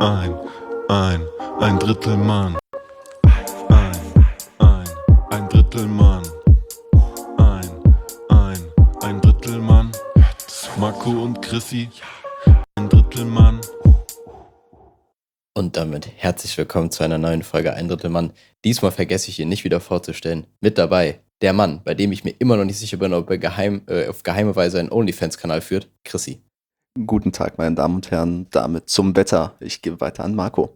ein, ein, ein Drittel Mann. Ein Drittel Mann. Ein Drittel Mann. Marco und Chrissy. Ein Drittel Mann. Und damit herzlich willkommen zu einer neuen Folge Ein Drittel Mann. Diesmal vergesse ich ihn nicht wieder vorzustellen. Mit dabei der Mann, bei dem ich mir immer noch nicht sicher bin, ob er auf geheime Weise einen OnlyFans-Kanal führt, Chrissy. Guten Tag, meine Damen und Herren, damit zum Wetter. Ich gebe weiter an Marco.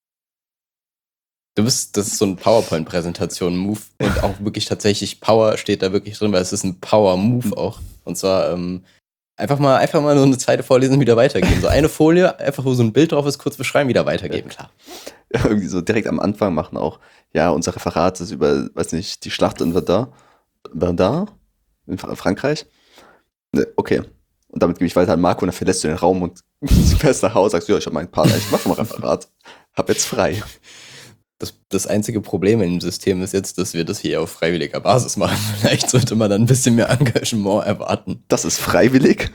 Das ist so ein PowerPoint-Präsentation-Move und auch wirklich tatsächlich Power steht da wirklich drin, weil es ist ein Power-Move auch. Und zwar einfach mal so eine zweite vorlesen und wieder weitergeben. So eine Folie, einfach wo so ein Bild drauf ist, kurz beschreiben, wieder weitergeben, klar. Ja, irgendwie so direkt am Anfang machen auch, ja, unser Referat ist über, weiß nicht, die Schlacht in Verdun in Frankreich. Okay. Und damit gebe ich weiter an Marco und dann verlässt du den Raum und du fährst nach Hause, sagst, ja, ich habe meinen Partner, ich mache mal Referat. Hab jetzt frei. Das einzige Problem in dem System ist jetzt, dass wir das hier auf freiwilliger Basis machen. Vielleicht sollte man dann ein bisschen mehr Engagement erwarten. Das ist freiwillig?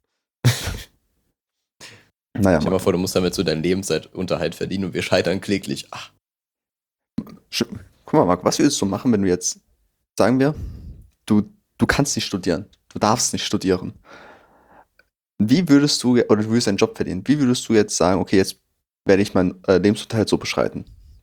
Naja, Stell dir mal vor, du musst damit so deinen Lebensunterhalt verdienen und wir scheitern kläglich. Ach. Guck mal, Marco, was würdest du machen, wenn du jetzt, sagen wir, du kannst nicht studieren, du darfst nicht studieren. Wie würdest du, oder du würdest einen Job verdienen, wie würdest du jetzt sagen, okay, jetzt werde ich meinen Lebensunterhalt so bestreiten?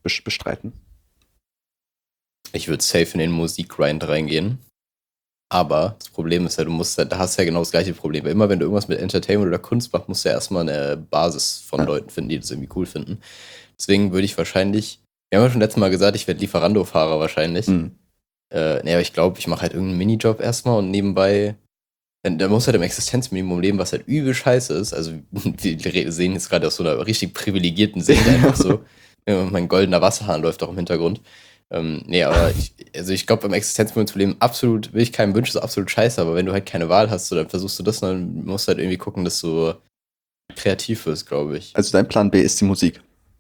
Ich würde safe in den Musikgrind reingehen. Aber das Problem ist ja, da hast du ja genau das gleiche Problem. Weil immer wenn du irgendwas mit Entertainment oder Kunst machst, musst du ja erstmal eine Basis von Leuten finden, die das irgendwie cool finden. Deswegen würde ich wahrscheinlich, wir haben ja schon letztes Mal gesagt, ich werde Lieferando-Fahrer wahrscheinlich. Aber ich glaube, ich mache halt irgendeinen Minijob erstmal und nebenbei, da muss halt im Existenzminimum leben, was halt übel scheiße ist. Also wir sehen jetzt gerade aus so einer richtig privilegierten Sicht einfach so. Mein goldener Wasserhahn läuft auch im Hintergrund. Aber ich glaube, beim Existenzminimum zu leben, absolut, will ich keinem wünschen, ist absolut scheiße, aber wenn du halt keine Wahl hast, so, dann versuchst du das, dann musst du halt irgendwie gucken, dass du kreativ wirst, glaube ich. Also dein Plan B ist die Musik.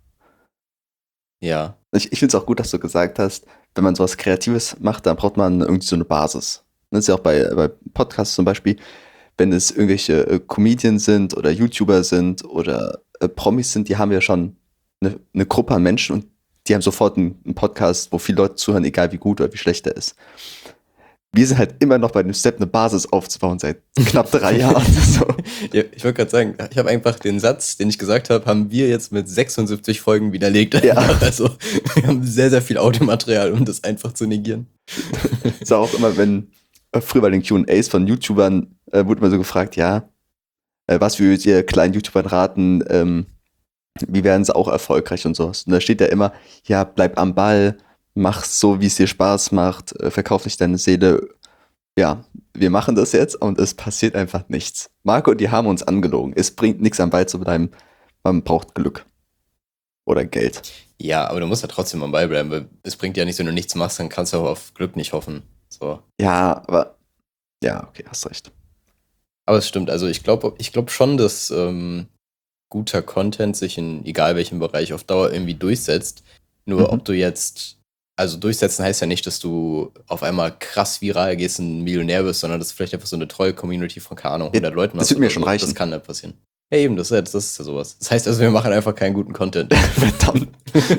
Ja. Ich finde es auch gut, dass du gesagt hast, wenn man sowas Kreatives macht, dann braucht man irgendwie so eine Basis. Das ist ja auch bei Podcasts zum Beispiel, wenn es irgendwelche Comedians sind oder YouTuber sind oder Promis sind, die haben ja schon eine Gruppe an Menschen und die haben sofort einen Podcast, wo viele Leute zuhören, egal wie gut oder wie schlecht der ist. Wir sind halt immer noch bei dem Step, eine Basis aufzubauen seit knapp 3 Jahren. So. Ja, ich wollte gerade sagen, ich habe einfach den Satz, den ich gesagt habe, haben wir jetzt mit 76 Folgen widerlegt. Ja. Also wir haben sehr, sehr viel Audiomaterial, um das einfach zu negieren. Ist auch immer, wenn früher bei den Q&As von YouTubern wurde immer so gefragt, ja, was würdet ihr kleinen YouTubern raten, wie werden sie auch erfolgreich und sowas. Und da steht ja immer, ja, bleib am Ball, mach so, wie es dir Spaß macht, verkauf nicht deine Seele. Ja, wir machen das jetzt und es passiert einfach nichts. Marco, die haben uns angelogen. Es bringt nichts am Ball zu bleiben. Man braucht Glück. Oder Geld. Ja, aber du musst ja trotzdem am Ball bleiben, weil es bringt ja nichts, wenn du nichts machst, dann kannst du auch auf Glück nicht hoffen. So. Ja, aber ja, okay, hast recht. Aber es stimmt, also ich glaube schon, dass guter Content sich in egal welchem Bereich auf Dauer irgendwie durchsetzt. Nur ob du jetzt, also durchsetzen heißt ja nicht, dass du auf einmal krass viral gehst und ein Millionär bist, sondern dass du vielleicht einfach so eine treue Community von, keine Ahnung, 100 Leuten hast. Das wird mir schon reichen. Das kann ja passieren. Ja eben, das ist ja sowas. Das heißt also, wir machen einfach keinen guten Content. Verdammt.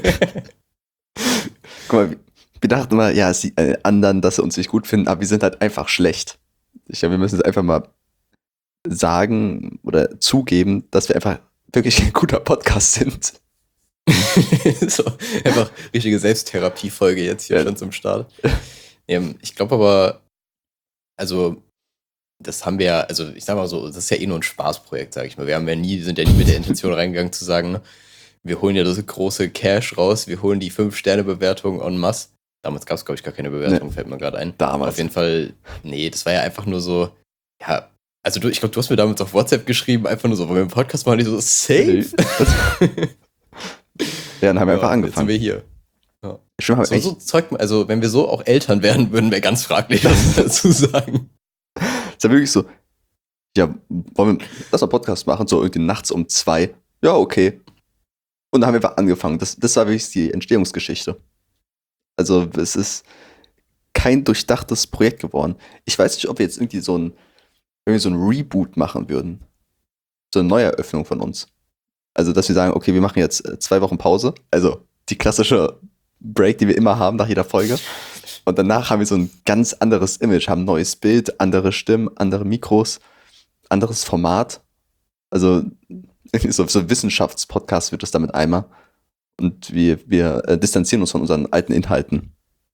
Guck mal, wir dachten immer, ja, es die anderen, dass sie uns nicht gut finden, aber wir sind halt einfach schlecht. Ich glaube, wir müssen es einfach mal sagen oder zugeben, dass wir einfach wirklich ein guter Podcast sind. So, einfach richtige Selbsttherapie-Folge jetzt hier schon zum Start. Ich glaube aber, also, das haben wir ja, also ich sag mal so, das ist ja eh nur ein Spaßprojekt, sag ich mal. Sind ja nie mit der Intention reingegangen zu sagen, wir holen ja das große Cash raus, wir holen die 5-Sterne-Bewertung en masse. Damals gab es, glaube ich, gar keine Bewertung, fällt mir gerade ein. Damals. Auf jeden Fall, das war ja einfach nur so, ja, also ich glaube, du hast mir damals auf WhatsApp geschrieben, einfach nur so, wollen wir einen Podcast machen, die so, safe? Ja, dann haben wir einfach angefangen. Jetzt sind wir hier. Ja. So Zeug, also wenn wir so auch Eltern werden, würden wir ganz fraglich was dazu sagen. Ist ja wirklich so, ja, wollen wir das mal Podcast machen, so irgendwie nachts um 2? Ja, okay. Und dann haben wir einfach angefangen. Das war wirklich die Entstehungsgeschichte. Also es ist kein durchdachtes Projekt geworden. Ich weiß nicht, ob wir jetzt irgendwie so ein Reboot machen würden. So eine Neueröffnung von uns. Also, dass wir sagen, okay, wir machen jetzt 2 Wochen Pause. Also, die klassische Break, die wir immer haben nach jeder Folge. Und danach haben wir so ein ganz anderes Image, haben ein neues Bild, andere Stimmen, andere Mikros, anderes Format. Also, so Wissenschaftspodcast wird das damit einmal. Und wir distanzieren uns von unseren alten Inhalten.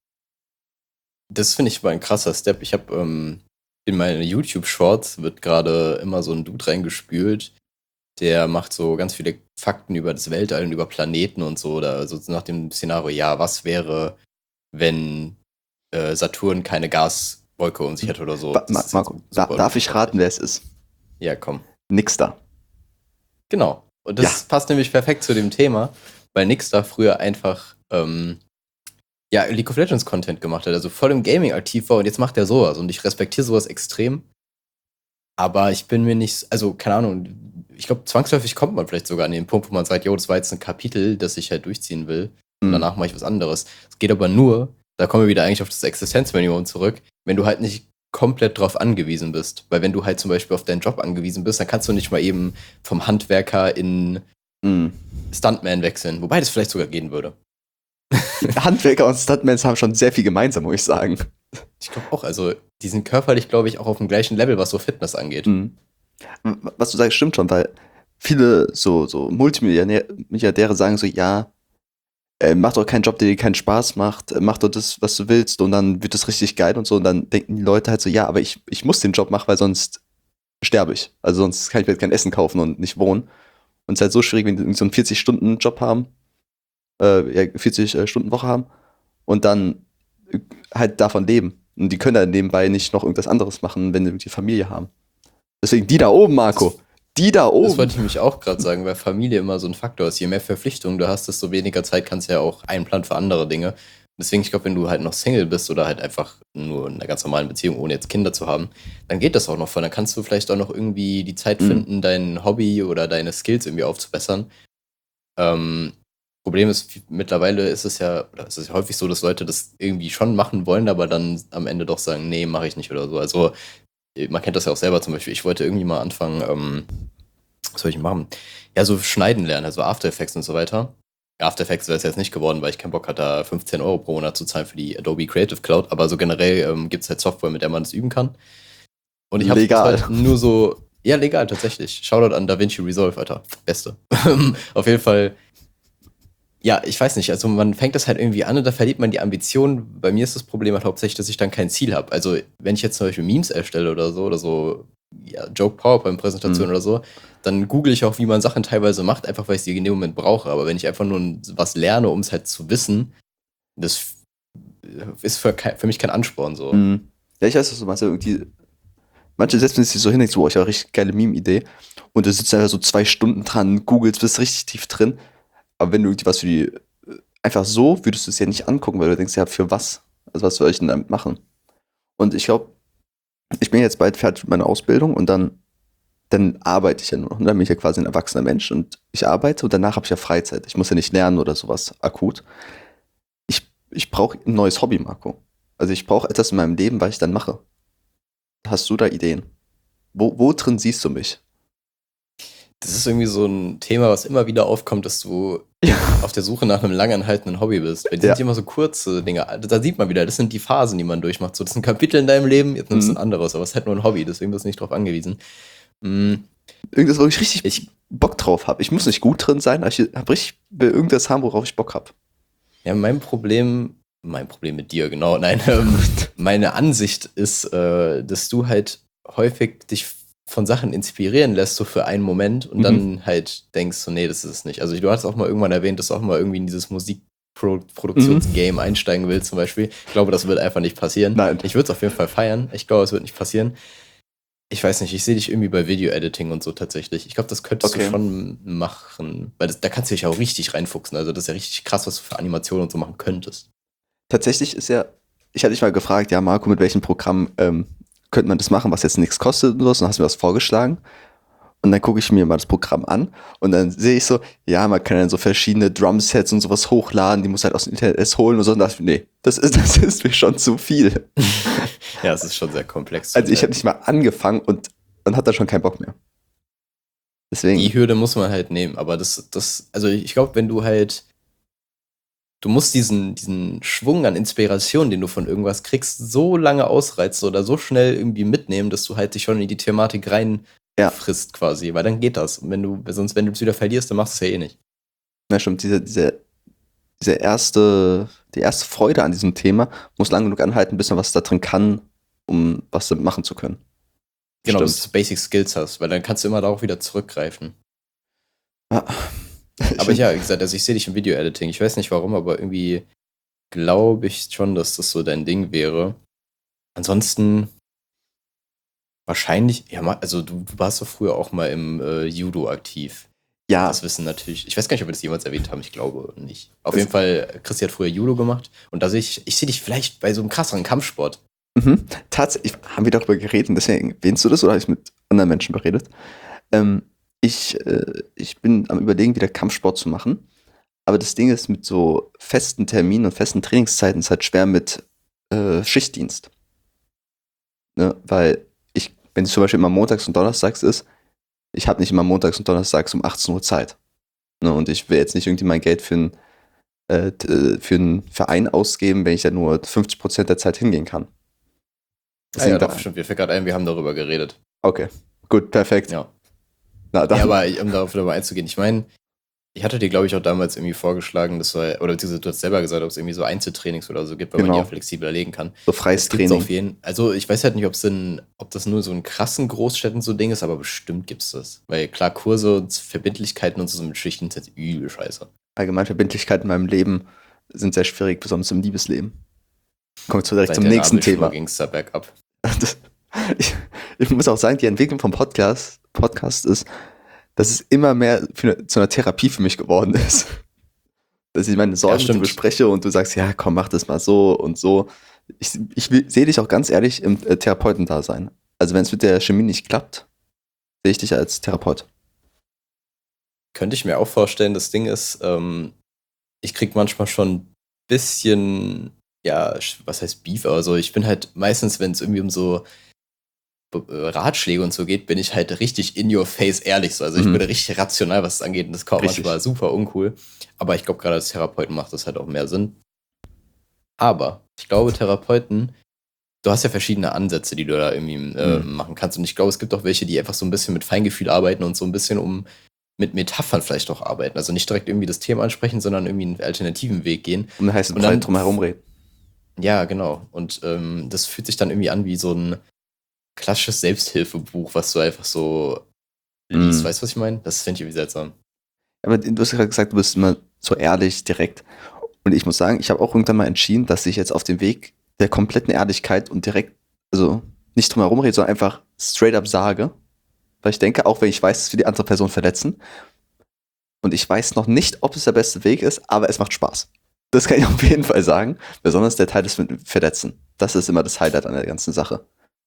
Das finde ich mal ein krasser Step. Ich habe in meine YouTube-Shorts wird gerade immer so ein Dude reingespült, der macht so ganz viele Fakten über das Weltall und über Planeten und so. Oder so nach dem Szenario, ja, was wäre, wenn Saturn keine Gaswolke um sich hätte oder so. Marco, darf ich raten, wer es ist? Ja, komm. Nixter. Genau. Und das passt nämlich perfekt zu dem Thema, weil Nixter früher einfach League of Legends Content gemacht hat, also voll im Gaming aktiv war und jetzt macht er sowas und ich respektiere sowas extrem. Aber ich bin mir nicht, also keine Ahnung, ich glaube, zwangsläufig kommt man vielleicht sogar an den Punkt, wo man sagt, jo, das war jetzt ein Kapitel, das ich halt durchziehen will und danach mache ich was anderes. Es geht aber nur, da kommen wir wieder eigentlich auf das Existenzminimum zurück, wenn du halt nicht komplett drauf angewiesen bist. Weil wenn du halt zum Beispiel auf deinen Job angewiesen bist, dann kannst du nicht mal eben vom Handwerker in Stuntman wechseln. Wobei das vielleicht sogar gehen würde. Handwerker und Stuntmans haben schon sehr viel gemeinsam, muss ich sagen. Ich glaube auch, also die sind körperlich, glaube ich, auch auf dem gleichen Level, was so Fitness angeht. Was du sagst, stimmt schon, weil viele so Multimilliardäre sagen so, ja, mach doch keinen Job, der dir keinen Spaß macht, mach doch das, was du willst und dann wird das richtig geil und so. Und dann denken die Leute halt so, ja, aber ich muss den Job machen, weil sonst sterbe ich. Also sonst kann ich mir kein Essen kaufen und nicht wohnen. Und es ist halt so schwierig, wenn die so einen 40-Stunden-Job haben, 40-Stunden-Woche haben und dann halt davon leben. Und die können dann nebenbei nicht noch irgendwas anderes machen, wenn sie irgendwie Familie haben. Deswegen die da oben, Marco. Die da oben. Das wollte ich nämlich auch gerade sagen, weil Familie immer so ein Faktor ist. Je mehr Verpflichtungen du hast, desto weniger Zeit kannst du ja auch einplanen für andere Dinge. Deswegen, ich glaube, wenn du halt noch Single bist oder halt einfach nur in einer ganz normalen Beziehung, ohne jetzt Kinder zu haben, dann geht das auch noch voll. Dann kannst du vielleicht auch noch irgendwie die Zeit finden, dein Hobby oder deine Skills irgendwie aufzubessern. Problem ist, mittlerweile ist es ja häufig so, dass Leute das irgendwie schon machen wollen, aber dann am Ende doch sagen, nee, mache ich nicht oder so. Also man kennt das ja auch selber zum Beispiel. Ich wollte irgendwie mal anfangen, was soll ich machen? Ja, so schneiden lernen, also After Effects und so weiter. After Effects wäre es jetzt nicht geworden, weil ich keinen Bock hatte, da 15 Euro pro Monat zu zahlen für die Adobe Creative Cloud. Aber so generell gibt es halt Software, mit der man das üben kann. Und ich habe halt nur so, ja, legal, tatsächlich. Shoutout an DaVinci Resolve, Alter. Beste. Auf jeden Fall. Ja, ich weiß nicht, also man fängt das halt irgendwie an und da verliert man die Ambition. Bei mir ist das Problem halt hauptsächlich, dass ich dann kein Ziel habe. Also wenn ich jetzt zum Beispiel Memes erstelle oder so ja, Joke-PowerPoint-Präsentation oder so, dann google ich auch, wie man Sachen teilweise macht, einfach weil ich sie in dem Moment brauche. Aber wenn ich einfach nur was lerne, um es halt zu wissen, das ist für mich kein Ansporn so. Ja, ich weiß, was du meinst. Irgendwie, manche setzen sich so hin, so, ich habe eine richtig geile Meme-Idee und du sitzt einfach so 2 Stunden dran, googelst, bist richtig tief drin. Aber wenn du irgendwie was für die, einfach so, würdest du es ja nicht angucken, weil du denkst, ja, für was? Also was soll ich denn damit machen? Und ich glaube, ich bin jetzt bald fertig mit meiner Ausbildung und dann arbeite ich ja nur noch. Und dann bin ich ja quasi ein erwachsener Mensch und ich arbeite und danach habe ich ja Freizeit. Ich muss ja nicht lernen oder sowas akut. Ich brauche ein neues Hobby, Marco. Also ich brauche etwas in meinem Leben, was ich dann mache. Hast du da Ideen? Wo drin siehst du mich? Das ist irgendwie so ein Thema, was immer wieder aufkommt, dass du auf der Suche nach einem langanhaltenden Hobby bist. Weil die sind immer so kurze Dinge. Da sieht man wieder, das sind die Phasen, die man durchmacht. So, das sind Kapitel in deinem Leben, jetzt nimmst du ein anderes, aber es ist halt nur ein Hobby, deswegen bist du nicht drauf angewiesen. Irgendwas, wo ich richtig Bock drauf habe. Ich muss nicht gut drin sein, aber ich will irgendwas haben, worauf ich Bock habe. Ja, mein Problem mit dir, genau, nein, meine Ansicht ist, dass du halt häufig dich von Sachen inspirieren lässt, so für einen Moment und dann halt denkst so, nee, das ist es nicht. Also du hast auch mal irgendwann erwähnt, dass du auch mal irgendwie in dieses Musikproduktionsgame einsteigen willst zum Beispiel. Ich glaube, das wird einfach nicht passieren. Nein. Ich würde es auf jeden Fall feiern. Ich glaube, es wird nicht passieren. Ich weiß nicht, ich sehe dich irgendwie bei Video-Editing und so tatsächlich. Ich glaube, das könntest du schon machen, weil da kannst du dich auch richtig reinfuchsen. Also das ist ja richtig krass, was du für Animationen und so machen könntest. Tatsächlich ist ja, ich hatte dich mal gefragt, ja Marco, mit welchem Programm könnte man das machen, was jetzt nichts kostet und so, und dann hast du mir was vorgeschlagen. Und dann gucke ich mir mal das Programm an und dann sehe ich so, ja, man kann dann so verschiedene Drumsets und sowas hochladen, die muss halt aus dem Internet erst holen und so. Und dachte ich, nee, das ist mir schon zu viel. Ja, es ist schon sehr komplex. Also ich habe nicht mal angefangen und dann hat er schon keinen Bock mehr. Deswegen. Die Hürde muss man halt nehmen, aber also ich glaube, du musst diesen Schwung an Inspiration, den du von irgendwas kriegst, so lange ausreizen oder so schnell irgendwie mitnehmen, dass du halt dich schon in die Thematik rein Ja. frisst quasi, weil dann geht das. Und wenn du es wieder verlierst, dann machst du es ja eh nicht. Na stimmt, die erste Freude an diesem Thema muss lang genug anhalten, bis man was da drin kann, um was damit machen zu können. Genau, Stimmt. dass du Basic Skills hast, weil dann kannst du immer darauf wieder zurückgreifen. Ja. Aber ja, wie gesagt, also ich sehe dich im Video-Editing. Ich weiß nicht warum, aber irgendwie glaube ich schon, dass das so dein Ding wäre. Ansonsten wahrscheinlich, ja, also du warst doch früher auch mal im Judo aktiv. Ja, Das wissen natürlich, ich weiß gar nicht, ob wir das jemals erwähnt haben, ich glaube nicht. Auf Das- jeden Fall, Christi hat früher Judo gemacht und da sehe ich sehe dich vielleicht bei so einem krasseren Kampfsport. tatsächlich haben wir darüber geredet und deswegen erwähnst du das oder habe ich mit anderen Menschen beredet? Ich bin am Überlegen, wieder Kampfsport zu machen. Aber das Ding ist, mit so festen Terminen und festen Trainingszeiten ist halt schwer mit Schichtdienst. Ne? Weil wenn es zum Beispiel immer montags und donnerstags ist, ich habe nicht immer montags und donnerstags um 18 Uhr Zeit. Ne? Und ich will jetzt nicht irgendwie mein Geld für einen Verein ausgeben, wenn ich ja nur 50% der Zeit hingehen kann. Ja, doch, stimmt, mir fällt gerade ein, wir haben darüber geredet. Okay, gut, perfekt. Ja. Na, dann. Ja, aber um darauf wieder mal einzugehen, ich meine, ich hatte dir, glaube ich, auch damals irgendwie vorgeschlagen, oder beziehungsweise du hast selber gesagt, ob es irgendwie so Einzeltrainings oder so gibt, weil man die Genau. auch flexibler legen kann. So freies Das gibt's auf Training. jeden. Also ich weiß halt nicht, ob das nur so in krassen Großstädten so Ding ist, aber bestimmt gibt's das. Weil klar, Kurse und Verbindlichkeiten und so mit Schichten sind jetzt übel scheiße. Allgemein Verbindlichkeiten in meinem Leben sind sehr schwierig, besonders im Liebesleben. Kommen wir direkt Seit zum der nächsten Nabelschnur Thema. ging's da bergab. Das, ich muss auch sagen, die Entwicklung vom Podcast ist, dass es immer mehr zu einer Therapie für mich geworden ist. Dass ich meine Sorgen mit dir stimmt. bespreche und du sagst, ja, komm, mach das mal so und so. Ich sehe dich auch ganz ehrlich im Therapeutendasein. Also wenn es mit der Chemie nicht klappt, sehe ich dich als Therapeut. Könnte ich mir auch vorstellen, das Ding ist, ich krieg manchmal schon ein bisschen, ja, was heißt Beef, aber so, ich bin halt meistens, wenn es irgendwie um so Ratschläge und so geht, bin ich halt richtig in your face ehrlich so. Also ich bin richtig rational, was es angeht und das kommt Richtig. manchmal super uncool. Aber ich glaube, gerade als Therapeuten macht das halt auch mehr Sinn. Aber ich glaube, Therapeuten, du hast ja verschiedene Ansätze, die du da irgendwie machen kannst. Und ich glaube, es gibt auch welche, die einfach so ein bisschen mit Feingefühl arbeiten und so ein bisschen mit Metaphern vielleicht auch arbeiten. Also nicht direkt irgendwie das Thema ansprechen, sondern irgendwie einen alternativen Weg gehen. Um den heißen Und dann- Brei drum herum reden. Ja, genau. Und das fühlt sich dann irgendwie an wie so ein klassisches Selbsthilfebuch, was du einfach so liest. Weißt du, was ich meine? Das finde ich irgendwie seltsam. Aber du hast gerade gesagt, du bist immer so ehrlich, direkt. Und ich muss sagen, ich habe auch irgendwann mal entschieden, dass ich jetzt auf dem Weg der kompletten Ehrlichkeit und direkt, also nicht drum herum rede, sondern einfach straight up sage. Weil ich denke, auch wenn ich weiß, dass wir die andere Person verletzen, und ich weiß noch nicht, ob es der beste Weg ist, aber es macht Spaß. Das kann ich auf jeden Fall sagen. Besonders der Teil des Verletzen. Das ist immer das Highlight an der ganzen Sache.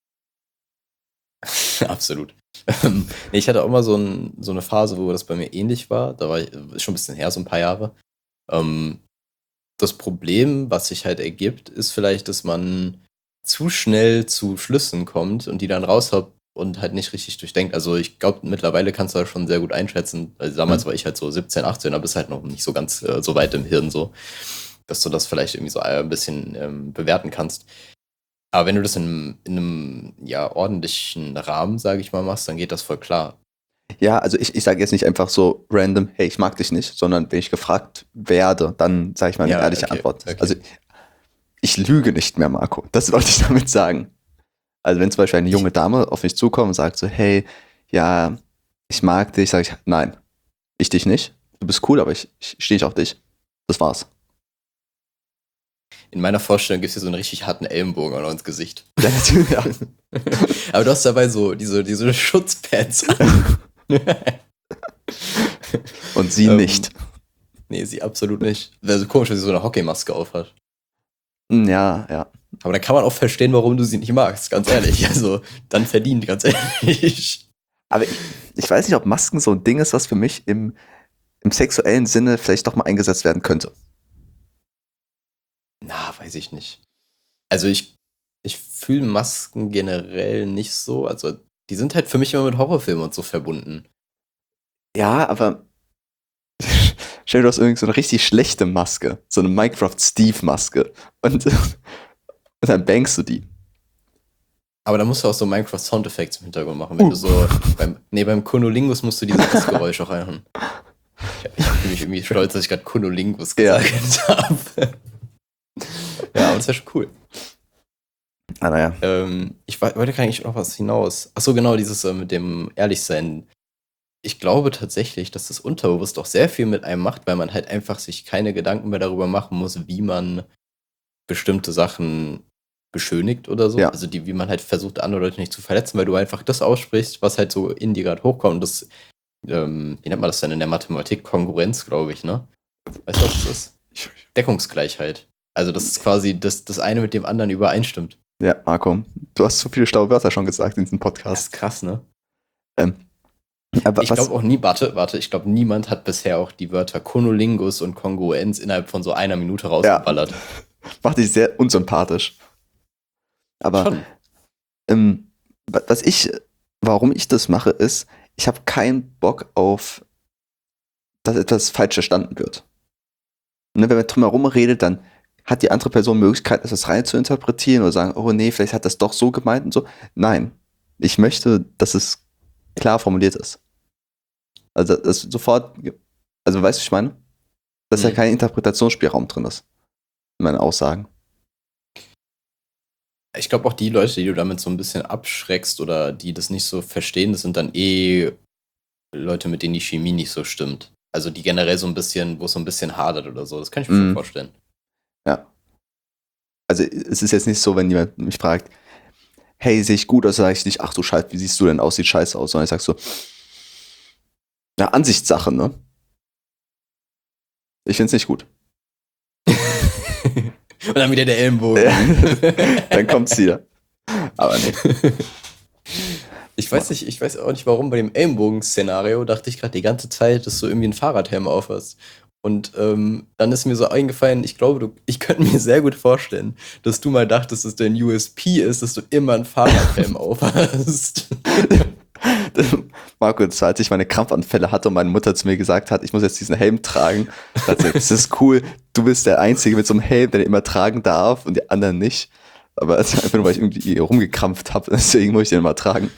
Absolut. Nee, ich hatte auch mal so eine Phase, wo das bei mir ähnlich war. Da war ich, ist schon ein bisschen her, so ein paar Jahre. Das Problem, was sich halt ergibt, ist vielleicht, dass man zu schnell zu Schlüssen kommt und die dann raushaut und halt nicht richtig durchdenkt. Also ich glaube, mittlerweile kannst du das schon sehr gut einschätzen. Also damals war ich halt so 17, 18, da bist halt noch nicht so ganz so weit im Hirn so, dass du das vielleicht irgendwie so ein bisschen bewerten kannst. Aber wenn du das in einem ja, ordentlichen Rahmen, sage ich mal, machst, dann geht das voll klar. Ja, also ich sage jetzt nicht einfach so random, hey, ich mag dich nicht, sondern wenn ich gefragt werde, dann sage ich mal eine Ja, ehrliche okay, Antwort. okay. Also ich lüge nicht mehr, Marco. Das wollte ich damit sagen. Also wenn zum Beispiel eine junge Dame auf mich zukommt und sagt so, hey, ja, ich mag dich, sage ich, nein, ich dich nicht. Du bist cool, aber ich stehe nicht auf dich. Das war's. In meiner Vorstellung gibt es hier so einen richtig harten Ellenbogen ins Gesicht. Ja, natürlich. Ja. Aber du hast dabei so diese Schutzpads an. Und sie nicht. Nee, sie absolut nicht. Wäre so komisch, wenn sie so eine Hockeymaske aufhat. Ja, ja. Aber dann kann man auch verstehen, warum du sie nicht magst, ganz ehrlich. Also, dann verdient, ganz ehrlich. Aber ich weiß nicht, ob Masken so ein Ding ist, was für mich im sexuellen Sinne vielleicht doch mal eingesetzt werden könnte. Na, weiß ich nicht. Also ich fühle Masken generell nicht so. Also die sind halt für mich immer mit Horrorfilmen und so verbunden. Ja, aber stell dir doch irgendwie so eine richtig schlechte Maske, so eine Minecraft Steve Maske und dann bankst du die. Aber da musst du auch so Minecraft Soundeffekte im Hintergrund machen, wenn du so beim Kunolingus musst du dieses Geräusch auch reinhauen. Ich bin mich irgendwie stolz, dass ich gerade Kunolingus gesagt habe. Ja, aber das wäre schon cool. Ah, naja. Ich wollte gar nicht noch was hinaus. Achso, genau, dieses mit dem Ehrlichsein. Ich glaube tatsächlich, dass das unterbewusst auch sehr viel mit einem macht, weil man halt einfach sich keine Gedanken mehr darüber machen muss, wie man bestimmte Sachen beschönigt oder so. Ja. Also wie man halt versucht, andere Leute nicht zu verletzen, weil du einfach das aussprichst, was halt so in dir gerade hochkommt. Das, wie nennt man das denn in der Mathematik? Kongruenz, glaube ich, ne? Weißt du, was das ist? Deckungsgleichheit. Also das ist quasi das eine mit dem anderen übereinstimmt. Ja, Marco, du hast so viele schlaue Wörter schon gesagt in diesem Das Podcast. ist krass, ne? Aber Ich glaube auch nie, warte, ich glaube, niemand hat bisher auch die Wörter Konolingus und Kongruenz innerhalb von so einer Minute rausgeballert. macht dich sehr unsympathisch. Aber Schon. warum ich das mache, ist, ich habe keinen Bock auf, dass etwas falsch verstanden wird. Ne, wenn man drumherum redet, dann hat die andere Person Möglichkeit, etwas rein zu interpretieren oder sagen, oh nee, vielleicht hat das doch so gemeint und so. Nein, ich möchte, dass es klar formuliert ist. Also das sofort, also weißt du, was ich meine? Dass da kein Interpretationsspielraum drin ist. In meinen Aussagen. Ich glaube auch die Leute, die du damit so ein bisschen abschreckst oder die das nicht so verstehen, das sind dann Leute, mit denen die Chemie nicht so stimmt. Also die generell so ein bisschen, wo es so ein bisschen hadert oder so. Das kann ich mir schon vorstellen. Ja. Also es ist jetzt nicht so, wenn jemand mich fragt, hey, sehe ich gut aus, sage ich nicht, ach du Scheiße, wie siehst du denn aus, sieht scheiße aus, sondern ich sag so, ja, Ansichtssache, ne? Ich find's nicht gut. Und dann wieder der Ellenbogen. Dann kommt's wieder. Aber nee. Ich weiß auch nicht, warum bei dem Ellenbogen-Szenario dachte ich gerade die ganze Zeit, dass du irgendwie einen Fahrradhelm aufhast. Und dann ist mir so eingefallen, ich glaube, ich könnte mir sehr gut vorstellen, dass du mal dachtest, dass dein USP ist, dass du immer einen Fahrradhelm aufhast. Marco, als ich meine Krampfanfälle hatte und meine Mutter zu mir gesagt hat, ich muss jetzt diesen Helm tragen, dachte ich, das ist cool, du bist der Einzige mit so einem Helm, der den immer tragen darf und die anderen nicht. Aber es ist einfach nur, weil ich irgendwie rumgekrampft habe, deswegen muss ich den immer tragen.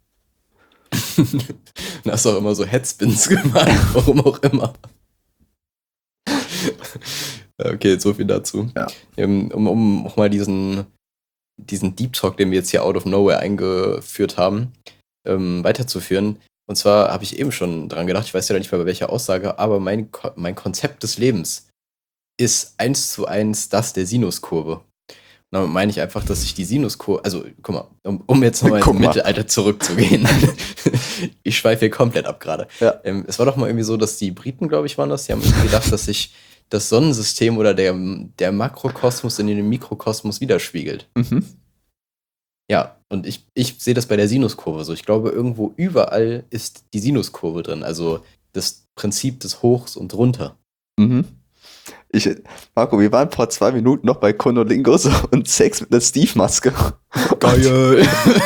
Dann hast du auch immer so Headspins gemacht, warum auch immer. Okay, so viel dazu. Ja. Um auch mal diesen Deep Talk, den wir jetzt hier out of nowhere eingeführt haben, weiterzuführen. Und zwar habe ich eben schon dran gedacht, ich weiß ja nicht mehr bei welcher Aussage, aber mein Konzept des Lebens ist 1:1 das der Sinuskurve. Und damit meine ich einfach, dass ich die Sinuskurve, also guck mal, um jetzt nochmal ins Mittelalter zurückzugehen. Ich schweife hier komplett ab gerade. Ja. Es war doch mal irgendwie so, dass die Briten, glaube ich, waren das, die haben gedacht, dass sich das Sonnensystem oder der Makrokosmos in den Mikrokosmos widerspiegelt. Mhm. Ja, und ich sehe das bei der Sinuskurve so. Ich glaube, irgendwo überall ist die Sinuskurve drin. Also das Prinzip des Hochs und runter. Mhm. Marco, wir waren vor 2 Minuten noch bei Konolingus und Sex mit einer Steve-Maske. Geil!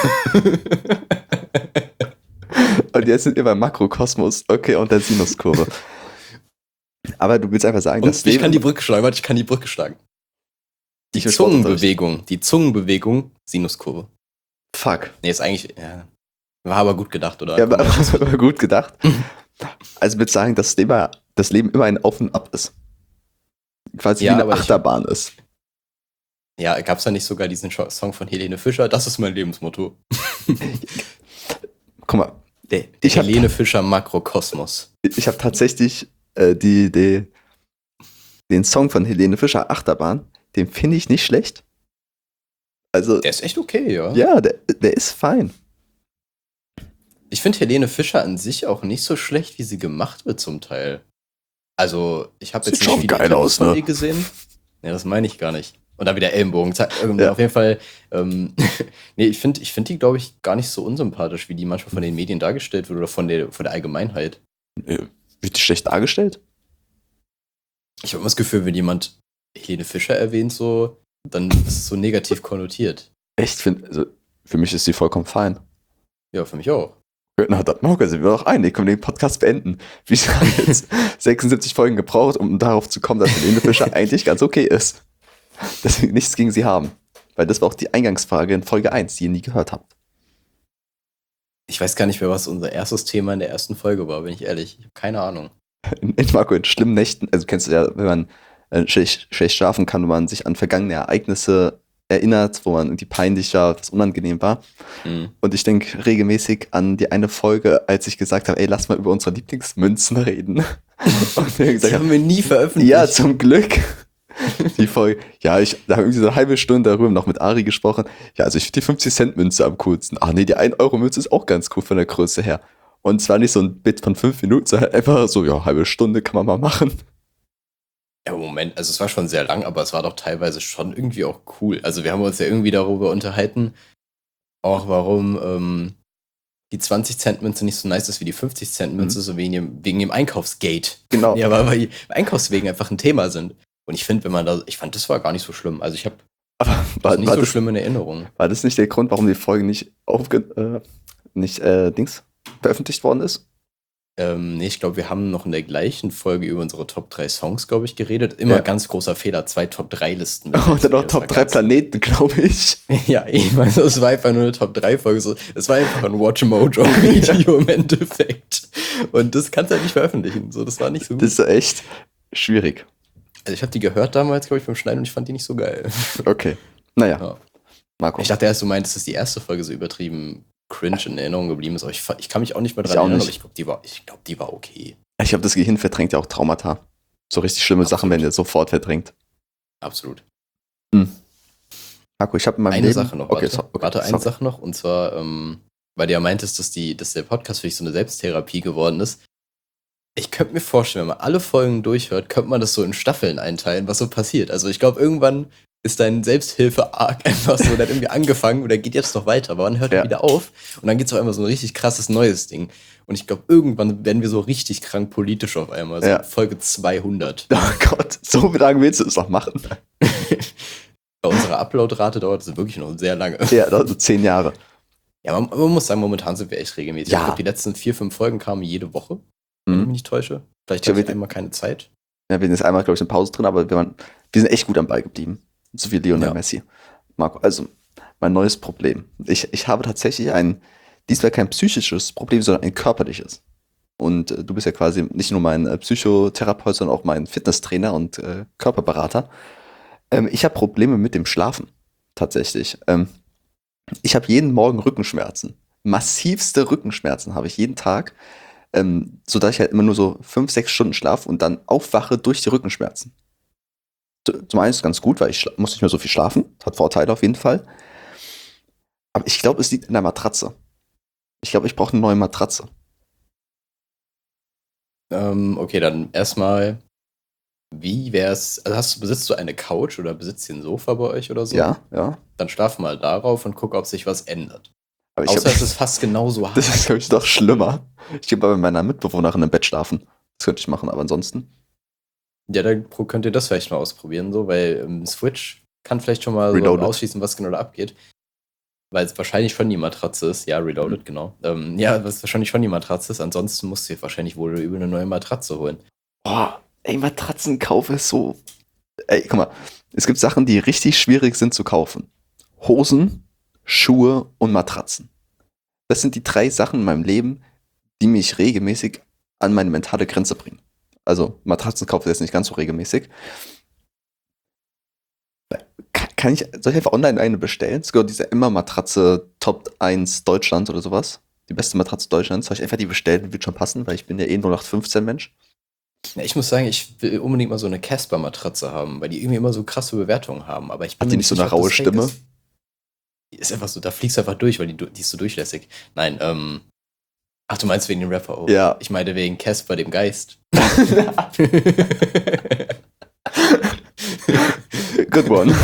Und jetzt sind wir beim Makrokosmos. Okay, und der Sinuskurve. Aber du willst einfach sagen, dass ich kann die Brücke schlagen. Warte, ich kann die Brücke schlagen. Die Zungenbewegung, Sinuskurve. Fuck. Nee, ist eigentlich, ja, war aber gut gedacht, oder? Ja, aber gut gedacht. Also willst du sagen, dass das Leben immer ein Auf und Ab ist? Quasi Ja, wie eine aber Achterbahn ist. Ja, gab's da nicht sogar diesen Song von Helene Fischer? Das ist mein Lebensmotto. Guck mal. Der Helene Fischer Makrokosmos. Ich habe tatsächlich den Song von Helene Fischer, Achterbahn, den finde ich nicht schlecht. Also, Der ist echt okay, ja. ja, der ist fein. Ich finde Helene Fischer an sich auch nicht so schlecht, wie sie gemacht wird zum Teil. Also, ich habe jetzt Sieht schon nicht viele geil Interviews aus, von ne? ihr gesehen. Ja, das meine ich gar nicht. Und dann wieder Ellenbogen. Ja. Auf jeden Fall, nee, ich find die, glaube ich, gar nicht so unsympathisch, wie die manchmal von den Medien dargestellt wird oder von der Allgemeinheit. Wird die schlecht dargestellt? Ich habe immer das Gefühl, wenn jemand Helene Fischer erwähnt, so, dann ist es so negativ konnotiert. Echt? Also, für mich ist die vollkommen fein. Ja, für mich auch. Na, das Mauke, sind wir doch einig. Können wir den Podcast beenden. Wir haben jetzt 76 Folgen gebraucht, um darauf zu kommen, dass Helene Fischer eigentlich ganz okay ist. Dass wir nichts gegen sie haben. Weil das war auch die Eingangsfrage in Folge 1, die ihr nie gehört habt. Ich weiß gar nicht mehr, was unser erstes Thema in der ersten Folge war, bin ich ehrlich. Ich habe keine Ahnung. In Marco, in schlimmen Nächten, also kennst du ja, wenn man schlecht schlafen kann, wenn man sich an vergangene Ereignisse erinnert, wo man irgendwie peinlich war, was unangenehm war. Mhm. Und ich denke regelmäßig an die eine Folge, als ich gesagt habe, ey, lass mal über unsere Lieblingsmünzen reden. Und wir gesagt Die haben wir nie veröffentlicht. ja, zum Glück. Die Folge, ja, da haben wir irgendwie so eine halbe Stunde darüber noch mit Ari gesprochen. Ja, also ich finde die 50-Cent-Münze am coolsten. Ach nee, die 1-Euro-Münze ist auch ganz cool von der Größe her. Und zwar nicht so ein Bit von 5 Minuten, sondern einfach so, ja, halbe Stunde kann man mal machen. Ja, Moment, also es war schon sehr lang, aber es war doch teilweise schon irgendwie auch cool. Also wir haben uns ja irgendwie darüber unterhalten, auch warum die 20-Cent-Münze nicht so nice ist wie die 50-Cent-Münze, so wegen dem Einkaufsgate. Genau. Ja, weil die Einkaufswegen einfach ein Thema sind. Und ich finde, ich fand, das war gar nicht so schlimm. Also ich habe Aber das nicht so schlimm in Erinnerung. war das nicht der Grund, warum die Folge nicht veröffentlicht worden ist? Nee, ich glaube, wir haben noch in der gleichen Folge über unsere Top 3 Songs, glaube ich, geredet. Immer Ja. ganz großer Fehler, 2 Top 3 Listen. Und dann noch Top 3 Planeten, glaube ich. Ja, ich meine, das war einfach nur eine Top 3 Folge. So, es war einfach ein Watch Mojo Video im Endeffekt. Und das kannst du halt nicht veröffentlichen. So, das war nicht so gut. Das ist echt schwierig. Also ich habe die gehört damals, glaube ich, beim Schneiden und ich fand die nicht so geil. Okay. Naja, Ja. Marco. Ich dachte erst, du meintest, dass die erste Folge so übertrieben cringe in Erinnerung geblieben ist. Aber ich kann mich auch nicht mehr Ich dran auch erinnern, nicht. aber ich glaube, die war okay. Ich glaube, das Gehirn verdrängt ja auch Traumata. So richtig schlimme Sachen Absolut. werden ja sofort verdrängt. Absolut. Marco, ich habe in meinem Eine Leben... Sache noch, Okay, warte, eine sorry. Sache noch. Und zwar, weil du ja meintest, dass der Podcast für dich so eine Selbsttherapie geworden ist. Ich könnte mir vorstellen, wenn man alle Folgen durchhört, könnte man das so in Staffeln einteilen, was so passiert. Also ich glaube, irgendwann ist dein Selbsthilfe-Arc einfach so, der hat irgendwie angefangen oder geht jetzt noch weiter, aber wann hört er Ja. wieder auf? Und dann geht es auf einmal so ein richtig krasses neues Ding. Und ich glaube, irgendwann werden wir so richtig krank politisch auf einmal. So Ja. Folge 200. Oh Gott, so lange willst du es noch machen? Bei unserer Upload-Rate dauert es wirklich noch sehr lange. Ja, also 10 Jahre. Ja, man muss sagen, momentan sind wir echt regelmäßig. Ja. Ich glaube, die letzten 4, 5 Folgen kamen jede Woche, wenn ich mich Mhm. nicht täusche. Vielleicht Ja, hatte ich wir- einmal keine Zeit. Ja, wir sind jetzt einmal, glaube ich, in Pause drin, aber wir sind echt gut am Ball geblieben. So wie Lionel Ja. Messi. Marco, also mein neues Problem. Ich habe tatsächlich diesmal kein psychisches Problem, sondern ein körperliches. Und du bist ja quasi nicht nur mein Psychotherapeut, sondern auch mein Fitnesstrainer und Körperberater. Ich habe Probleme mit dem Schlafen, tatsächlich. Ich habe jeden Morgen Rückenschmerzen. Massivste Rückenschmerzen habe ich jeden Tag, sodass ich halt immer nur so 5, 6 Stunden schlafe und dann aufwache durch die Rückenschmerzen. Zum einen ist es ganz gut, weil ich muss nicht mehr so viel schlafen. Hat Vorteile auf jeden Fall. Aber ich glaube, es liegt in der Matratze. Ich glaube, ich brauche eine neue Matratze. Okay, dann erstmal, wie wär's, also besitzt du eine Couch oder besitzt ihr ein Sofa bei euch oder so? Ja, ja. Dann schlaf mal darauf und guck, ob sich was ändert. Aber Außer es ist fast genauso hart. das ist, glaube ich, doch schlimmer. Ich gehe bei meiner Mitbewohnerin im Bett schlafen. Das könnte ich machen, aber ansonsten. Ja, dann könnt ihr das vielleicht mal ausprobieren, so, weil Switch kann vielleicht schon mal so Reloaded. ausschließen, was genau da abgeht. Weil es wahrscheinlich schon die Matratze ist. Ja, Reloaded, genau. Ja, was wahrscheinlich schon die Matratze ist. Ansonsten musst du dir wahrscheinlich wohl oder übel eine neue Matratze holen. Boah, ey, Matratzenkauf ist so. Ey, guck mal, es gibt Sachen, die richtig schwierig sind zu kaufen. Hosen, Schuhe und Matratzen. Das sind die 3 Sachen in meinem Leben, die mich regelmäßig an meine mentale Grenze bringen. Also Matratzenkauf ist jetzt nicht ganz so regelmäßig. Soll ich einfach online eine bestellen? Es gehört diese Immer-Matratze Top 1 Deutschland oder sowas. Die beste Matratze Deutschlands. Soll ich einfach die bestellen? Die wird schon passen, weil ich bin ja eh 0815 Mensch. Ja, ich muss sagen, ich will unbedingt mal so eine Casper-Matratze haben, weil die irgendwie immer so krasse Bewertungen haben. Aber ich bin Hat mir die nicht so sicher, eine ob raue das fake Stimme? Ist. Die ist einfach so, da fliegst du einfach durch, weil die ist so durchlässig. Nein, ach, du meinst wegen dem Rapper auch? Ja. Ich meine wegen Casper, dem Geist. Good one.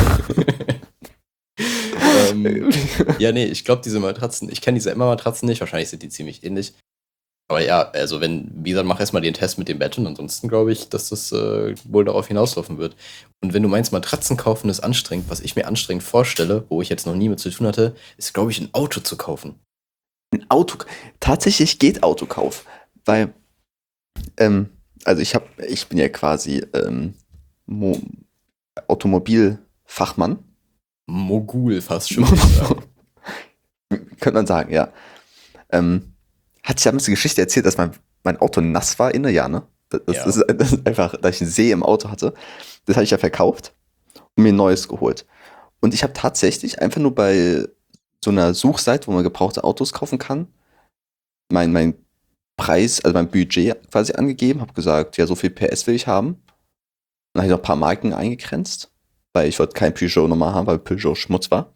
Ja, nee, ich glaube, diese Matratzen, ich kenne diese Emma-Matratzen nicht, wahrscheinlich sind die ziemlich ähnlich. Aber ja, also wie gesagt, mach erstmal den Test mit dem Bett und ansonsten glaube ich, dass das wohl darauf hinauslaufen wird. Und wenn du meinst, Matratzen kaufen ist anstrengend, was ich mir anstrengend vorstelle, wo ich jetzt noch nie mit zu tun hatte, ist, glaube ich, ein Auto zu kaufen. Ein Auto, tatsächlich geht Autokauf, weil, also ich bin ja quasi Mo Automobilfachmann, Mogul fast schon. würde ich sagen. könnte man sagen, ja. Hatte ich damals die Geschichte erzählt, dass mein Auto nass war inne, ja, ne? Ja. Das ist einfach, dass ich einen See im Auto hatte. Das habe ich ja verkauft und mir ein neues geholt. Und ich habe tatsächlich einfach nur bei so einer Suchseite, wo man gebrauchte Autos kaufen kann, mein Preis, also mein Budget quasi angegeben, habe gesagt, ja, so viel PS will ich haben. Dann habe ich noch ein paar Marken eingegrenzt, weil ich wollte kein Peugeot nochmal haben, weil Peugeot Schmutz war.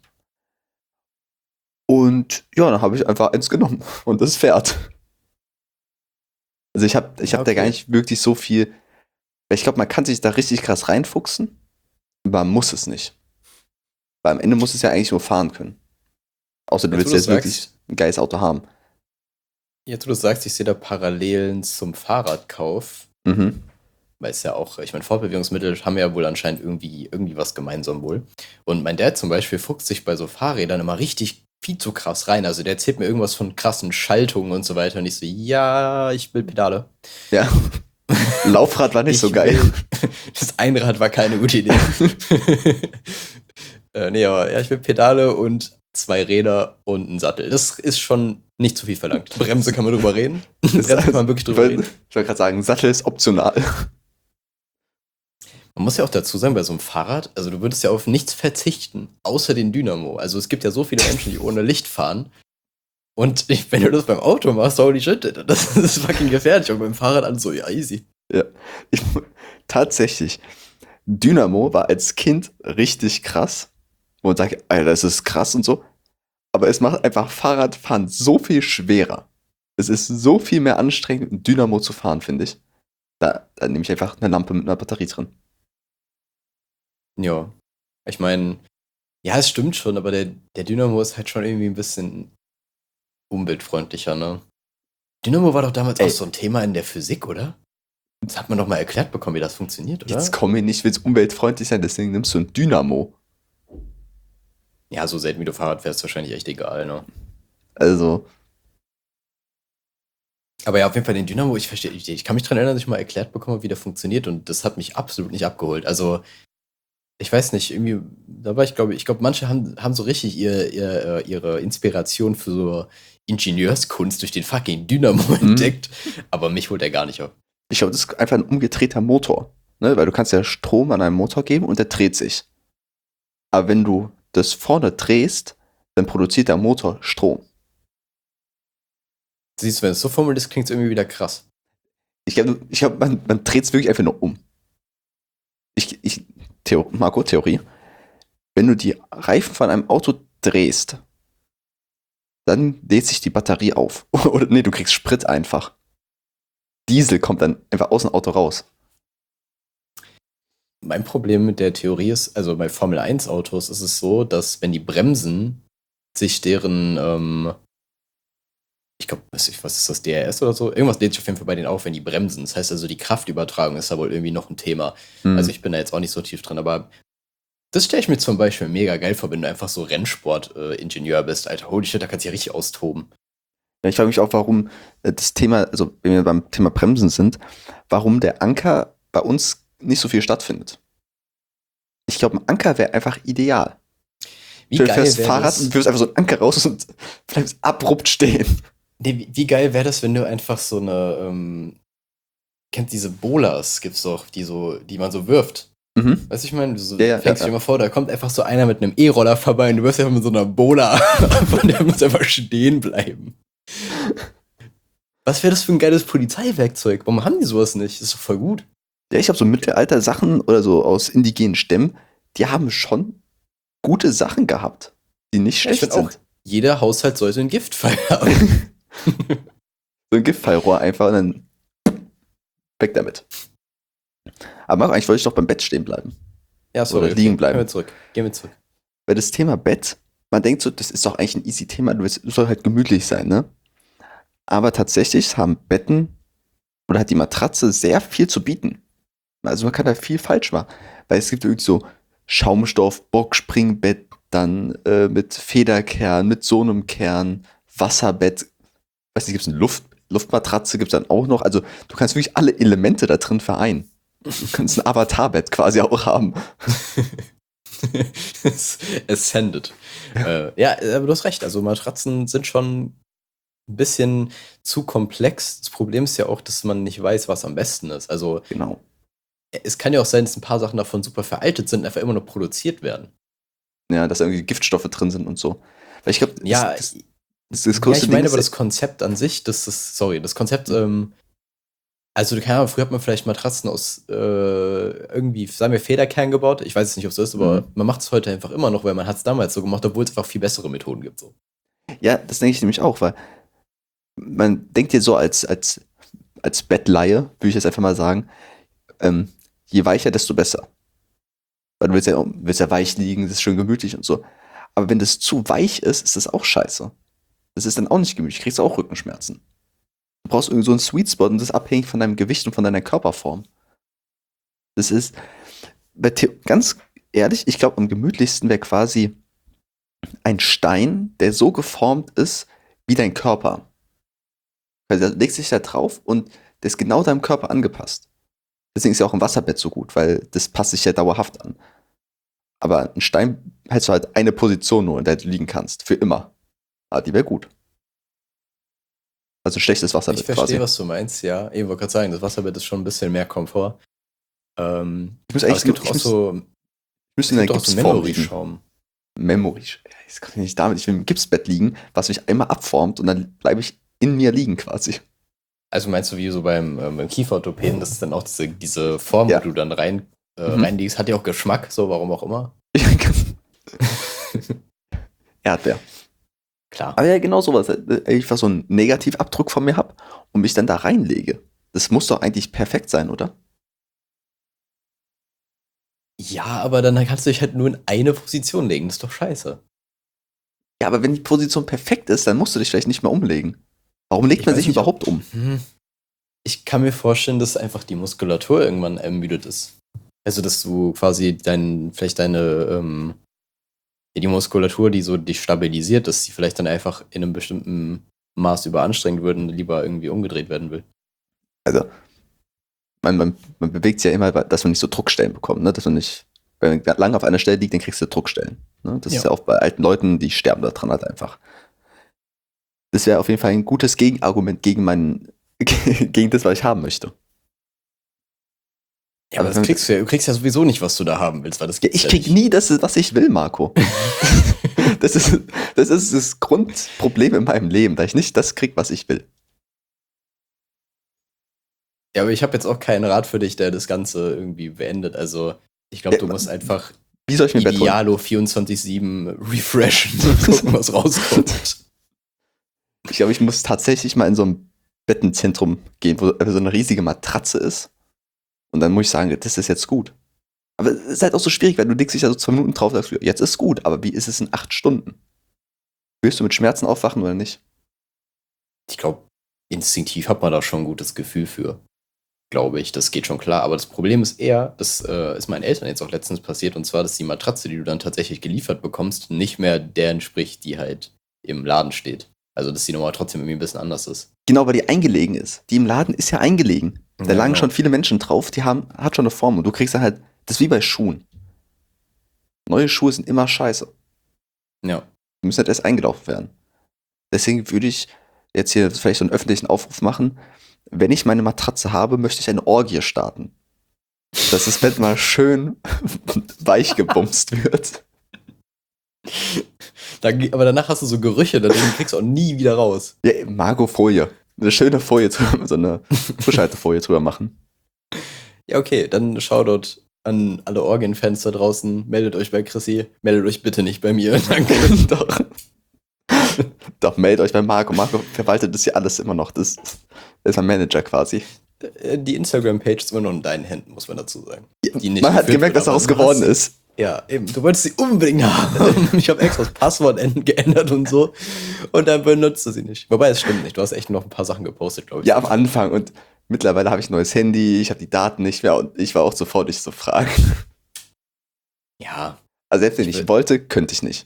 Und ja, dann habe ich einfach eins genommen und das fährt. Also ich hab da Okay. gar nicht wirklich so viel, weil ich glaube, man kann sich da richtig krass reinfuchsen, aber man muss es nicht. Weil am Ende muss es ja eigentlich nur fahren können. Außer du Jetzt, willst wo du jetzt wirklich sagst, ein geiles Auto haben. jetzt, wo du sagst, ich sehe da Parallelen zum Fahrradkauf, Mhm. weil es ja auch, ich meine, Fortbewegungsmittel haben ja wohl anscheinend irgendwie was gemeinsam wohl. Und mein Dad zum Beispiel fuchst sich bei so Fahrrädern immer richtig viel zu krass rein. Also der erzählt mir irgendwas von krassen Schaltungen und so weiter. Und ich so, ja, ich will Pedale. Ja. Laufrad war nicht so geil. Das Einrad war keine gute Idee. Nee, aber ja, ich will Pedale und 2 Räder und einen Sattel. Das ist schon nicht zu viel verlangt. Bremse kann man drüber reden. Bremse kann man wirklich drüber reden. Ich wollte gerade sagen, Sattel ist optional. Man muss ja auch dazu sagen, bei so einem Fahrrad, also du würdest ja auf nichts verzichten, außer den Dynamo. Also es gibt ja so viele Menschen, die ohne Licht fahren. Und wenn du das beim Auto machst, holy shit, das ist fucking gefährlich. Und beim Fahrrad alles so, ja, easy. Ja. Ich, tatsächlich. Dynamo war als Kind richtig krass. Wo man sagt, Alter, das ist krass und so. Aber es macht einfach Fahrradfahren so viel schwerer. Es ist so viel mehr anstrengend, ein Dynamo zu fahren, finde ich. Da nehme ich einfach eine Lampe mit einer Batterie drin. Ja. Ich meine, ja, es stimmt schon, aber der Dynamo ist halt schon irgendwie ein bisschen umweltfreundlicher, ne? Dynamo war doch damals Ey. auch so ein Thema in der Physik, oder? Das hat man doch mal erklärt bekommen, wie das funktioniert, oder? Jetzt komm mir nicht, willst umweltfreundlich sein, deswegen nimmst du ein Dynamo. Ja, so selten wie du Fahrrad fährst, wahrscheinlich echt egal, ne? Also, Aber ja, auf jeden Fall den Dynamo, ich kann mich daran erinnern, dass ich mal erklärt bekommen habe, wie der funktioniert und das hat mich absolut nicht abgeholt. Also, ich weiß nicht, irgendwie, da war ich glaube, manche haben so richtig ihre Inspiration für so Ingenieurskunst durch den fucking Dynamo entdeckt, aber mich holt er gar nicht ab. ich glaube, das ist einfach ein umgedrehter Motor. Ne? Weil du kannst ja Strom an einen Motor geben und der dreht sich. Aber wenn du das vorne drehst, dann produziert der Motor Strom. Siehst du, wenn es so formuliert ist, klingt es irgendwie wieder krass. Ich glaube, man dreht es wirklich einfach nur um. Marco, Theorie. Wenn du die Reifen von einem Auto drehst, dann lädt sich die Batterie auf. Oder nee, du kriegst Sprit einfach. Diesel kommt dann einfach aus dem Auto raus. Mein Problem mit der Theorie ist, also bei Formel 1 Autos ist es so, dass wenn die bremsen, sich deren, ich glaube, was ist das, DRS oder so? Irgendwas lädt sich auf jeden Fall bei denen auf, wenn die bremsen. Das heißt also, die Kraftübertragung ist da wohl irgendwie noch ein Thema. Also ich bin da jetzt auch nicht so tief drin, aber das stelle ich mir zum Beispiel mega geil vor, wenn du einfach so Rennsport-Ingenieur bist. Alter, holy shit, da kannst du ja richtig austoben. Ja, ich frage mich auch, warum das Thema, also wenn wir beim Thema Bremsen sind, warum der Anker bei uns nicht so viel stattfindet. Ich glaube, ein Anker wäre einfach ideal. Wie Du geil fährst wäre Fahrrad das? und wirfst einfach so einen Anker raus und bleibst abrupt stehen. Nee, wie geil wäre das, wenn du einfach so eine, kennt diese Bolas, gibt's doch, die man so wirft. Mhm. Weißt du, ich meine, so, Ja, fängst du dir mal vor, da kommt einfach so einer mit einem E-Roller vorbei und du wirst einfach mit so einer Bola, von der muss einfach stehen bleiben. Was wäre das für ein geiles Polizeiwerkzeug? Warum haben die sowas nicht? Das ist doch voll gut. Ja, ich glaube, so Mittelalter-Sachen oder so aus indigenen Stämmen, die haben schon gute Sachen gehabt, die nicht Ja, ich schlecht find auch. sind. Jeder Haushalt sollte einen Giftpfeil haben. So ein Giftfallrohr einfach und dann weg damit. Aber Marco, eigentlich wollte ich doch beim Bett stehen bleiben. Ja, sorry. Oder liegen bleiben. Gehen wir zurück. Weil das Thema Bett, man denkt so, das ist doch eigentlich ein easy Thema, du soll halt gemütlich sein, ne? Aber tatsächlich haben Betten oder hat die Matratze sehr viel zu bieten. Also man kann da viel falsch machen. Weil es gibt irgendwie so Schaumstoff, Boxspringbett, dann mit Federkern, mit so einem Kern, Wasserbett, weiß nicht, gibt es eine Luftmatratze, gibt es dann auch noch. Also du kannst wirklich alle Elemente da drin vereinen. Du kannst ein Avatarbett quasi auch haben. Ascended. Ja, aber du hast recht. Also Matratzen sind schon ein bisschen zu komplex. Das Problem ist ja auch, dass man nicht weiß, was am besten ist. Also Genau. es kann ja auch sein, dass ein paar Sachen davon super veraltet sind und einfach immer noch produziert werden. Ja, dass irgendwie Giftstoffe drin sind und so. Weil ich glaube, Ja, das größte ich meine Ding aber ist, das Konzept an sich, das Konzept, also keine Ahnung, früher hat man vielleicht Matratzen aus irgendwie, sagen wir, Federkern gebaut. Ich weiß es nicht, ob es so ist, aber man macht es heute einfach immer noch, weil man hat es damals so gemacht, obwohl es einfach viel bessere Methoden gibt. So. ja, das denke ich nämlich auch, weil man denkt dir so als Bettlaie, würde ich jetzt einfach mal sagen, je weicher, desto besser. Weil du willst ja weich liegen, das ist schön gemütlich und so. Aber wenn das zu weich ist, ist das auch scheiße. Das ist dann auch nicht gemütlich, kriegst du auch Rückenschmerzen. Du brauchst irgendwie so einen Sweet Spot und das ist abhängig von deinem Gewicht und von deiner Körperform. Das ist, ganz ehrlich, ich glaube, am gemütlichsten wäre quasi ein Stein, der so geformt ist wie dein Körper. Also du legst dich da drauf und der ist genau deinem Körper angepasst. Deswegen ist ja auch ein Wasserbett so gut, weil das passt sich ja dauerhaft an. Aber ein Stein hältst du halt eine Position nur, in der du liegen kannst. Für immer. Aber die wäre gut. Also ein schlechtes Wasserbett Ich verstehe, quasi. was du meinst, ja. Ich wollte gerade sagen, das Wasserbett ist schon ein bisschen mehr Komfort. Ich muss Aber eigentlich es gibt auch so, müsste in einer gibt auch so Gipsform liegen. Memory-Schaum. Memory. Ich kann nicht damit. Ich will im Gipsbett liegen, was mich einmal abformt und dann bleibe ich in mir liegen quasi. Also meinst du, wie so beim Kieferorthopäden, das ist dann auch diese Form, Ja. wo du dann reinliegst, hat ja auch Geschmack, so warum auch immer. Erdbeer. Klar. Aber ja, genau sowas. Ich so einen Negativabdruck von mir habe und mich dann da reinlege. Das muss doch eigentlich perfekt sein, oder? Ja, aber dann kannst du dich halt nur in eine Position legen, das ist doch scheiße. Ja, aber wenn die Position perfekt ist, dann musst du dich vielleicht nicht mehr umlegen. Warum legt Ich man weiß sich nicht, überhaupt um? Ich kann mir vorstellen, dass einfach die Muskulatur irgendwann ermüdet ist. Also, dass du quasi die Muskulatur, die so dich stabilisiert, dass sie vielleicht dann einfach in einem bestimmten Maß überanstrengt wird und lieber irgendwie umgedreht werden will. Also, man bewegt sich ja immer, dass man nicht so Druckstellen bekommt, ne? Dass man nicht, wenn man lange auf einer Stelle liegt, dann kriegst du Druckstellen. Ne? Das Ja. ist ja auch bei alten Leuten, die sterben da dran halt einfach. Das wäre auf jeden Fall ein gutes Gegenargument gegen gegen das, was ich haben möchte. Ja, aber Aber du kriegst ja sowieso nicht, was du da haben willst, weil das Ja, gibt's ich krieg nicht. nie das, was ich will, Marco. das ist das Grundproblem in meinem Leben, da ich nicht das krieg, was ich will. Ja, aber ich habe jetzt auch keinen Rat für dich, der das Ganze irgendwie beendet. Also, ich glaube, du musst einfach Wie soll ich mir Bett holen? Idealo 24/7 refreshen und gucken, was rauskommt. Ich glaube, ich muss tatsächlich mal in so ein Bettenzentrum gehen, wo so eine riesige Matratze ist. Und dann muss ich sagen, das ist jetzt gut. Aber es ist halt auch so schwierig, weil du legst dich ja so 2 Minuten drauf und sagst, jetzt ist gut, aber wie ist es in 8 Stunden? Willst du mit Schmerzen aufwachen oder nicht? Ich glaube, instinktiv hat man da schon ein gutes Gefühl für. Glaube ich, das geht schon klar. Aber das Problem ist eher, das ist meinen Eltern jetzt auch letztens passiert, und zwar, dass die Matratze, die du dann tatsächlich geliefert bekommst, nicht mehr der entspricht, die halt im Laden steht. Also, dass die Nummer trotzdem irgendwie ein bisschen anders ist. Genau, weil die eingelegen ist. Die im Laden ist ja eingelegen. Da Ja, lagen genau. schon viele Menschen drauf, hat schon eine Form. Und du kriegst dann halt, das ist wie bei Schuhen. Neue Schuhe sind immer scheiße. Ja. Die müssen halt erst eingelaufen werden. Deswegen würde ich jetzt hier vielleicht so einen öffentlichen Aufruf machen. Wenn ich meine Matratze habe, möchte ich eine Orgie starten. Dass das Bett mal schön weich gebumst wird. Aber danach hast du so Gerüche, da kriegst du auch nie wieder raus. Ja, Margot-Folie. Eine schöne Folie, so eine Frischhaltefolie drüber machen. Ja, okay, dann Shoutout an alle Orgien-Fans da draußen. Meldet euch bei Chrissy. Meldet euch bitte nicht bei mir. Danke. Doch. Doch, meldet euch bei Marco. Marco verwaltet das hier alles immer noch. Das ist mein Manager quasi. Die Instagram-Page ist immer noch in deinen Händen, muss man dazu sagen. Die nicht Man hat geführt gemerkt, wird, was daraus aber du geworden hast- ist. Ja, eben. Du wolltest sie unbedingt haben. Ich habe extra das Passwort geändert und so. Und dann benutzt du sie nicht. Wobei, es stimmt nicht. Du hast echt noch ein paar Sachen gepostet, glaube ich. Ja, am Anfang. Und mittlerweile habe ich ein neues Handy, ich habe die Daten nicht mehr und ich war auch sofort, dich zu fragen. Ja. Also selbst wenn ich wollte, könnte ich nicht.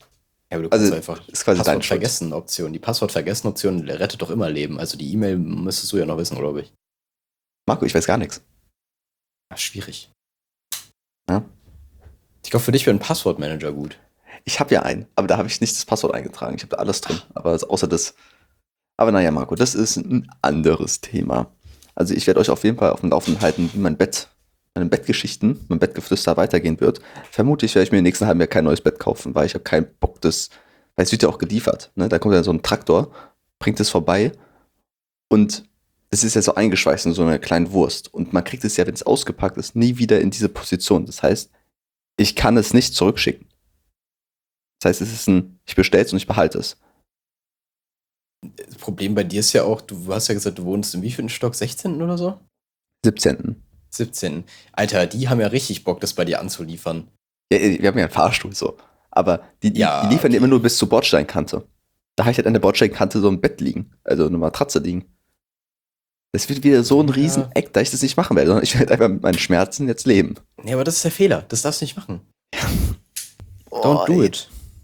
Ja, aber du kannst Also, einfach ist quasi dein Passwort Schuld. vergessen Option. Die Passwort vergessen Option rettet doch immer Leben. Also die E-Mail müsstest du ja noch wissen, glaube ich. Marco, ich weiß gar nichts. Ach, schwierig. Ja? Ich glaube, für dich wäre ein Passwortmanager gut. Ich habe ja einen, aber da habe ich nicht das Passwort eingetragen. Ich habe da alles drin. Aber außer das. Aber naja, Marco, das ist ein anderes Thema. Also ich werde euch auf jeden Fall auf dem Laufenden halten, wie meine Bettgeschichten, mein Bettgeflüster weitergehen wird. Vermutlich werde ich mir im nächsten halben Jahr kein neues Bett kaufen, weil ich habe keinen Bock, weil es wird ja auch geliefert. Ne? Da kommt ja so ein Traktor, bringt es vorbei und es ist ja so eingeschweißt in so einer kleinen Wurst. Und man kriegt es ja, wenn es ausgepackt ist, nie wieder in diese Position. Das heißt, ich kann es nicht zurückschicken. Das heißt, ich bestelle es und ich behalte es. Das Problem bei dir ist ja auch, du hast ja gesagt, du wohnst im wievielten Stock? 16. oder so? 17. 17. Alter, die haben ja richtig Bock, das bei dir anzuliefern. Ja, wir haben ja einen Fahrstuhl so. Aber die Ja, liefern okay. immer nur bis zur Bordsteinkante. Da habe ich halt an der Bordsteinkante so ein Bett liegen. Also eine Matratze liegen. Das wird wieder so ein Ja. Rieseneck, da ich das nicht machen werde, sondern ich werde einfach mit meinen Schmerzen jetzt leben. Nee, aber das ist der Fehler. Das darfst du nicht machen. Don't do ey. it.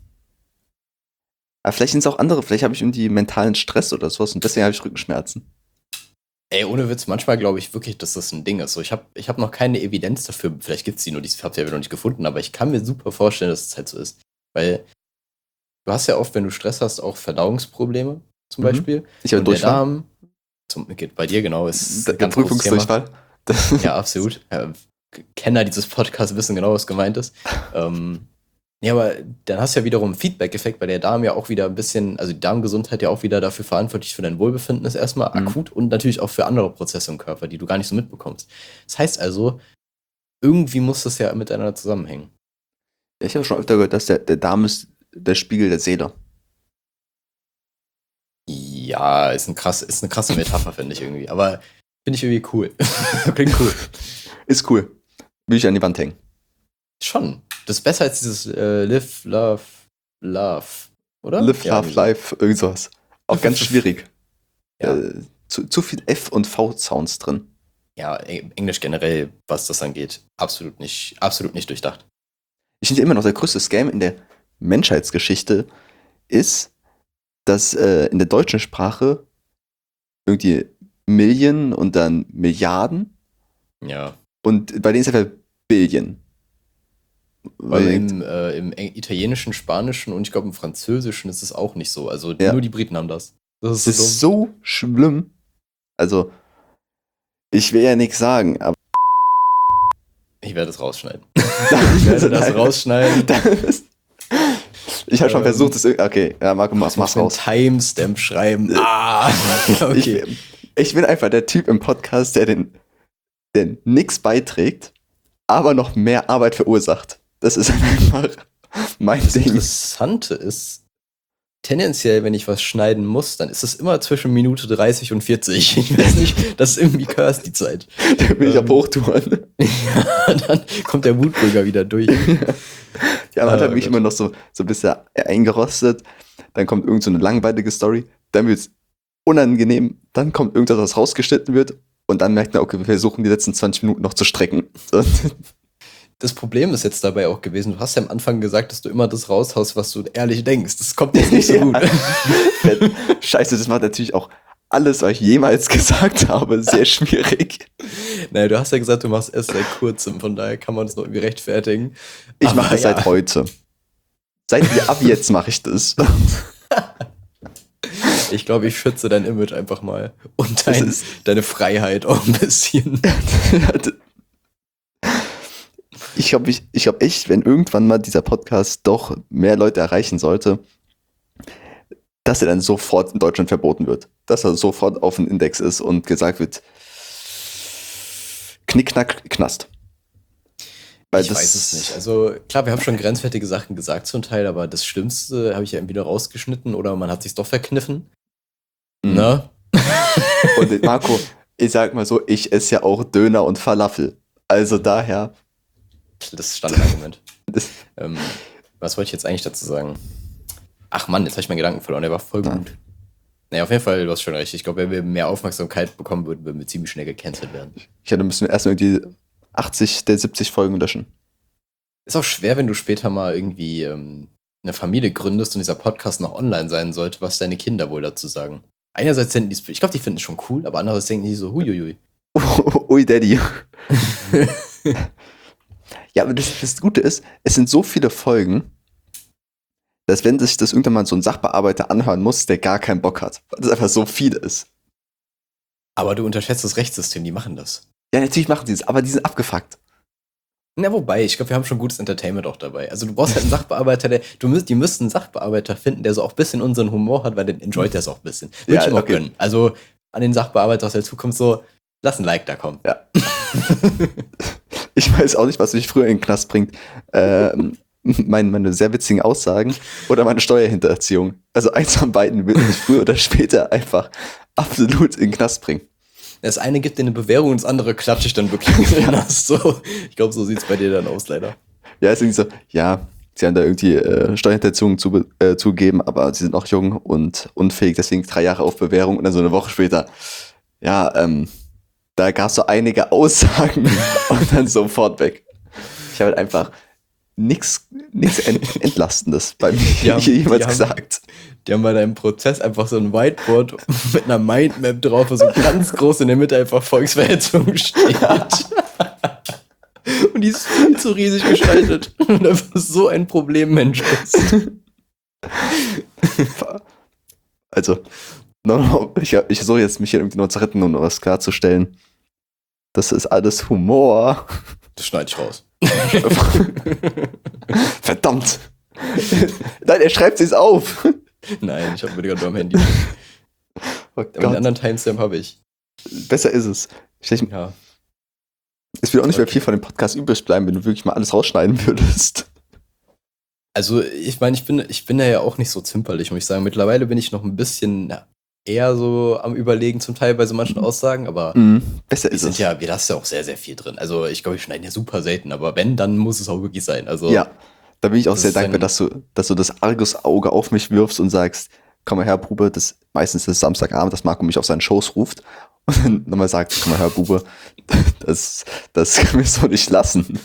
Aber vielleicht sind es auch andere, vielleicht habe ich irgendwie mentalen Stress oder sowas und deswegen habe ich Rückenschmerzen. Ey, ohne Witz, manchmal glaube ich wirklich, dass das ein Ding ist. So, ich hab noch keine Evidenz dafür. Vielleicht gibt es die nur, die habt ihr ja noch nicht gefunden, aber ich kann mir super vorstellen, dass es halt so ist. Weil du hast ja oft, wenn du Stress hast, auch Verdauungsprobleme zum Mhm. Beispiel. Ich habe Und der Durchfall. Darm, geht bei dir genau, ist Der ein ganz großes Thema. Prüfungsdurchfall. Ja, absolut. Kenner dieses Podcasts wissen genau, was gemeint ist. Ja, aber dann hast du ja wiederum einen Feedback-Effekt, weil der Darm ja auch wieder ein bisschen, also die Darmgesundheit ja auch wieder dafür verantwortlich für dein Wohlbefinden ist erstmal akut und natürlich auch für andere Prozesse im Körper, die du gar nicht so mitbekommst. Das heißt also, irgendwie muss das ja miteinander zusammenhängen. Ich habe schon öfter gehört, dass der Darm ist der Spiegel der Seele. Ja, ist eine krasse Metapher, finde ich irgendwie. Aber finde ich irgendwie cool. Klingt cool. Ist cool. Will ich an die Wand hängen. Schon. Das ist besser als dieses Live, Love, oder? Live, Ja, Love, Life, irgend sowas. Auch ganz schwierig. Ja. Zu viel F- und V-Sounds drin. Ja, Englisch generell, was das angeht, absolut nicht durchdacht. Ich finde immer noch, der größte Scam in der Menschheitsgeschichte ist, dass in der deutschen Sprache irgendwie Millionen und dann Milliarden Ja. und bei denen ist einfach Billion. Weil im Italienischen, Spanischen und ich glaube im Französischen ist es auch nicht so. Also Ja. nur die Briten haben das. Das Das ist ist so dumm. so schlimm. Also, ich will ja nichts sagen, aber Ich werde es rausschneiden. Ich werde das rausschneiden. Ich habe schon versucht, das okay, ja, Marco, mach's Mach's raus. Timestamp schreiben. Okay. Ich bin einfach der Typ im Podcast, der nichts beiträgt, aber noch mehr Arbeit verursacht. Das ist einfach mein Das Ding. Interessante ist, tendenziell, wenn ich was schneiden muss, dann ist es immer zwischen Minute 30 und 40. Ich weiß nicht, das ist irgendwie cursed, die Zeit. Da bin ich auf Hochtouren. Ja, dann kommt der Wutbürger wieder durch. Ja, man hat Oh mich Gott. immer noch so ein bisschen eingerostet. Dann kommt irgend so eine langweilige Story. Dann wird's unangenehm. Dann kommt irgendwas, was rausgeschnitten wird. Und dann merkt man, okay, wir versuchen die letzten 20 Minuten noch zu strecken. So. Das Problem ist jetzt dabei auch gewesen, du hast ja am Anfang gesagt, dass du immer das raushaust, was du ehrlich denkst. Das kommt jetzt nicht so gut. Scheiße, das macht natürlich auch alles, was ich jemals gesagt habe, sehr schwierig. Naja, du hast ja gesagt, du machst erst seit kurzem, von daher kann man das noch irgendwie rechtfertigen. Ich Aber mache das ja. seit heute. Ab jetzt mache ich das. Ich glaube, ich schütze dein Image einfach mal. Und Das ist- deine Freiheit auch ein bisschen. Ich glaube echt, wenn irgendwann mal dieser Podcast doch mehr Leute erreichen sollte, dass er dann sofort in Deutschland verboten wird. Dass er sofort auf dem Index ist und gesagt wird, Knickknack, Knast. Weil Ich weiß es nicht. Also klar, wir haben schon grenzwertige Sachen gesagt zum Teil, aber das Schlimmste habe ich ja entweder rausgeschnitten oder man hat sich doch verkniffen. Mhm. Ne? Und Marco, ich sag mal so, ich esse ja auch Döner und Falafel. Also daher. Das Standardargument. Das, Was wollte ich jetzt eigentlich dazu sagen? Ach Mann, jetzt habe ich meinen Gedanken verloren, der war voll Ja. gut. Naja, auf jeden Fall, du hast schon recht. Ich glaube, wenn wir mehr Aufmerksamkeit bekommen würden, würden wir ziemlich schnell gecancelt werden. da müssen wir erstmal irgendwie 80 der 70 Folgen löschen. Ist auch schwer, wenn du später mal irgendwie eine Familie gründest und dieser Podcast noch online sein sollte, was deine Kinder wohl dazu sagen. Einerseits denken die, ich glaube, die finden es schon cool, aber andererseits denken die so, huiuiui. Ui, Daddy. Ja, aber das Gute ist, es sind so viele Folgen, dass wenn sich das irgendwann mal so ein Sachbearbeiter anhören muss, der gar keinen Bock hat, weil das einfach so viel ist. Aber du unterschätzt das Rechtssystem, die machen das. Ja, natürlich machen die es, aber die sind abgefuckt. Na, wobei, ich glaube, wir haben schon gutes Entertainment auch dabei. Also du brauchst halt einen Sachbearbeiter, die müssten einen Sachbearbeiter finden, der so auch ein bisschen unseren Humor hat, weil den enjoyt der es auch ein bisschen. Würde ich ihm auch gönnen. Also an den Sachbearbeiter aus der Zukunft so, lass ein Like da kommen. Ja. Ich weiß auch nicht, was mich früher in den Knast bringt. Meine sehr witzigen Aussagen oder meine Steuerhinterziehung. Also eins von beiden wird mich früher oder später einfach absolut in den Knast bringen. Das eine gibt dir eine Bewährung und das andere klatsche ich dann wirklich in den Knast. So. Ich glaube, so sieht es bei dir dann aus, leider. Ja, ist irgendwie so, ja, sie haben da irgendwie Steuerhinterziehung zugegeben, aber sie sind noch jung und unfähig, deswegen 3 Jahre auf Bewährung und dann so eine Woche später, ja, da gab es so einige Aussagen und dann sofort weg. Ich habe halt einfach nichts Entlastendes bei mir jemals gesagt. Die haben bei deinem Prozess einfach so ein Whiteboard mit einer Mindmap drauf, wo so ganz groß in der Mitte einfach Volksverhetzung steht. Und die ist viel zu riesig gestaltet. Und einfach so ein Problemmensch ist. Also, ich versuche jetzt mich hier irgendwie noch zu retten, um was klarzustellen. Das ist alles Humor. Das schneide ich raus. Verdammt. Nein, er schreibt sich's auf. Nein, ich habe mir gerade nur am Handy. Oh Aber den anderen Timestamp habe ich. Besser ist es. Ja. Es wird auch nicht mehr viel von dem Podcast übrig bleiben, wenn du wirklich mal alles rausschneiden würdest. Also, ich meine, ich bin ja auch nicht so zimperlich, muss ich sagen. Mittlerweile bin ich noch ein bisschen eher so am Überlegen, zum Teil bei so manchen Aussagen, aber besser ist es. wir lassen ja auch sehr, sehr viel drin. Also, ich glaube, wir schneiden ja super selten, aber wenn, dann muss es auch wirklich sein. Also, ja, da bin ich auch sehr dankbar, dass du das Argusauge auf mich wirfst und sagst, komm mal her, Bube, meistens ist es Samstagabend, dass Marco mich auf seinen Schoß ruft und dann nochmal sagt, komm mal her, Bube, das können wir so nicht lassen.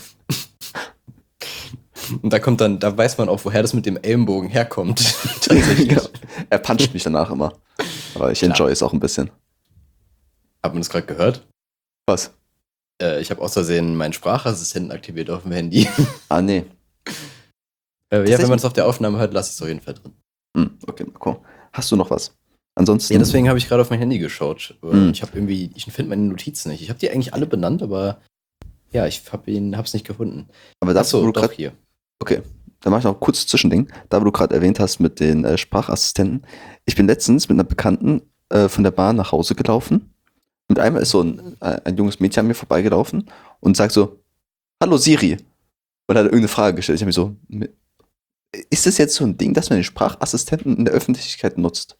Und da weiß man auch, woher das mit dem Ellenbogen herkommt. Tatsächlich. Genau. Er puncht mich danach immer. Aber ich enjoy es auch ein bisschen. Hat man das gerade gehört? Was? Ich habe aus Versehen meinen Sprachassistenten aktiviert auf dem Handy. Ah, nee. Ja, wenn man es auf der Aufnahme hört, lasse ich es auf jeden Fall drin. Okay, Marco. Hast du noch was? Ansonsten. Ja, deswegen habe ich gerade auf mein Handy geschaut. Ich finde meine Notizen nicht. Ich habe die eigentlich alle benannt, aber ja, ich hab's nicht gefunden. Aber das Achso, doch hier. Okay, dann mache ich noch kurz ein Zwischending. Da, wo du gerade erwähnt hast mit den Sprachassistenten. Ich bin letztens mit einer Bekannten von der Bahn nach Hause gelaufen. Und einmal ist so ein junges Mädchen an mir vorbeigelaufen und sagt so, hallo Siri. Und hat irgendeine Frage gestellt. Ich habe mir so, ist das jetzt so ein Ding, dass man den Sprachassistenten in der Öffentlichkeit nutzt?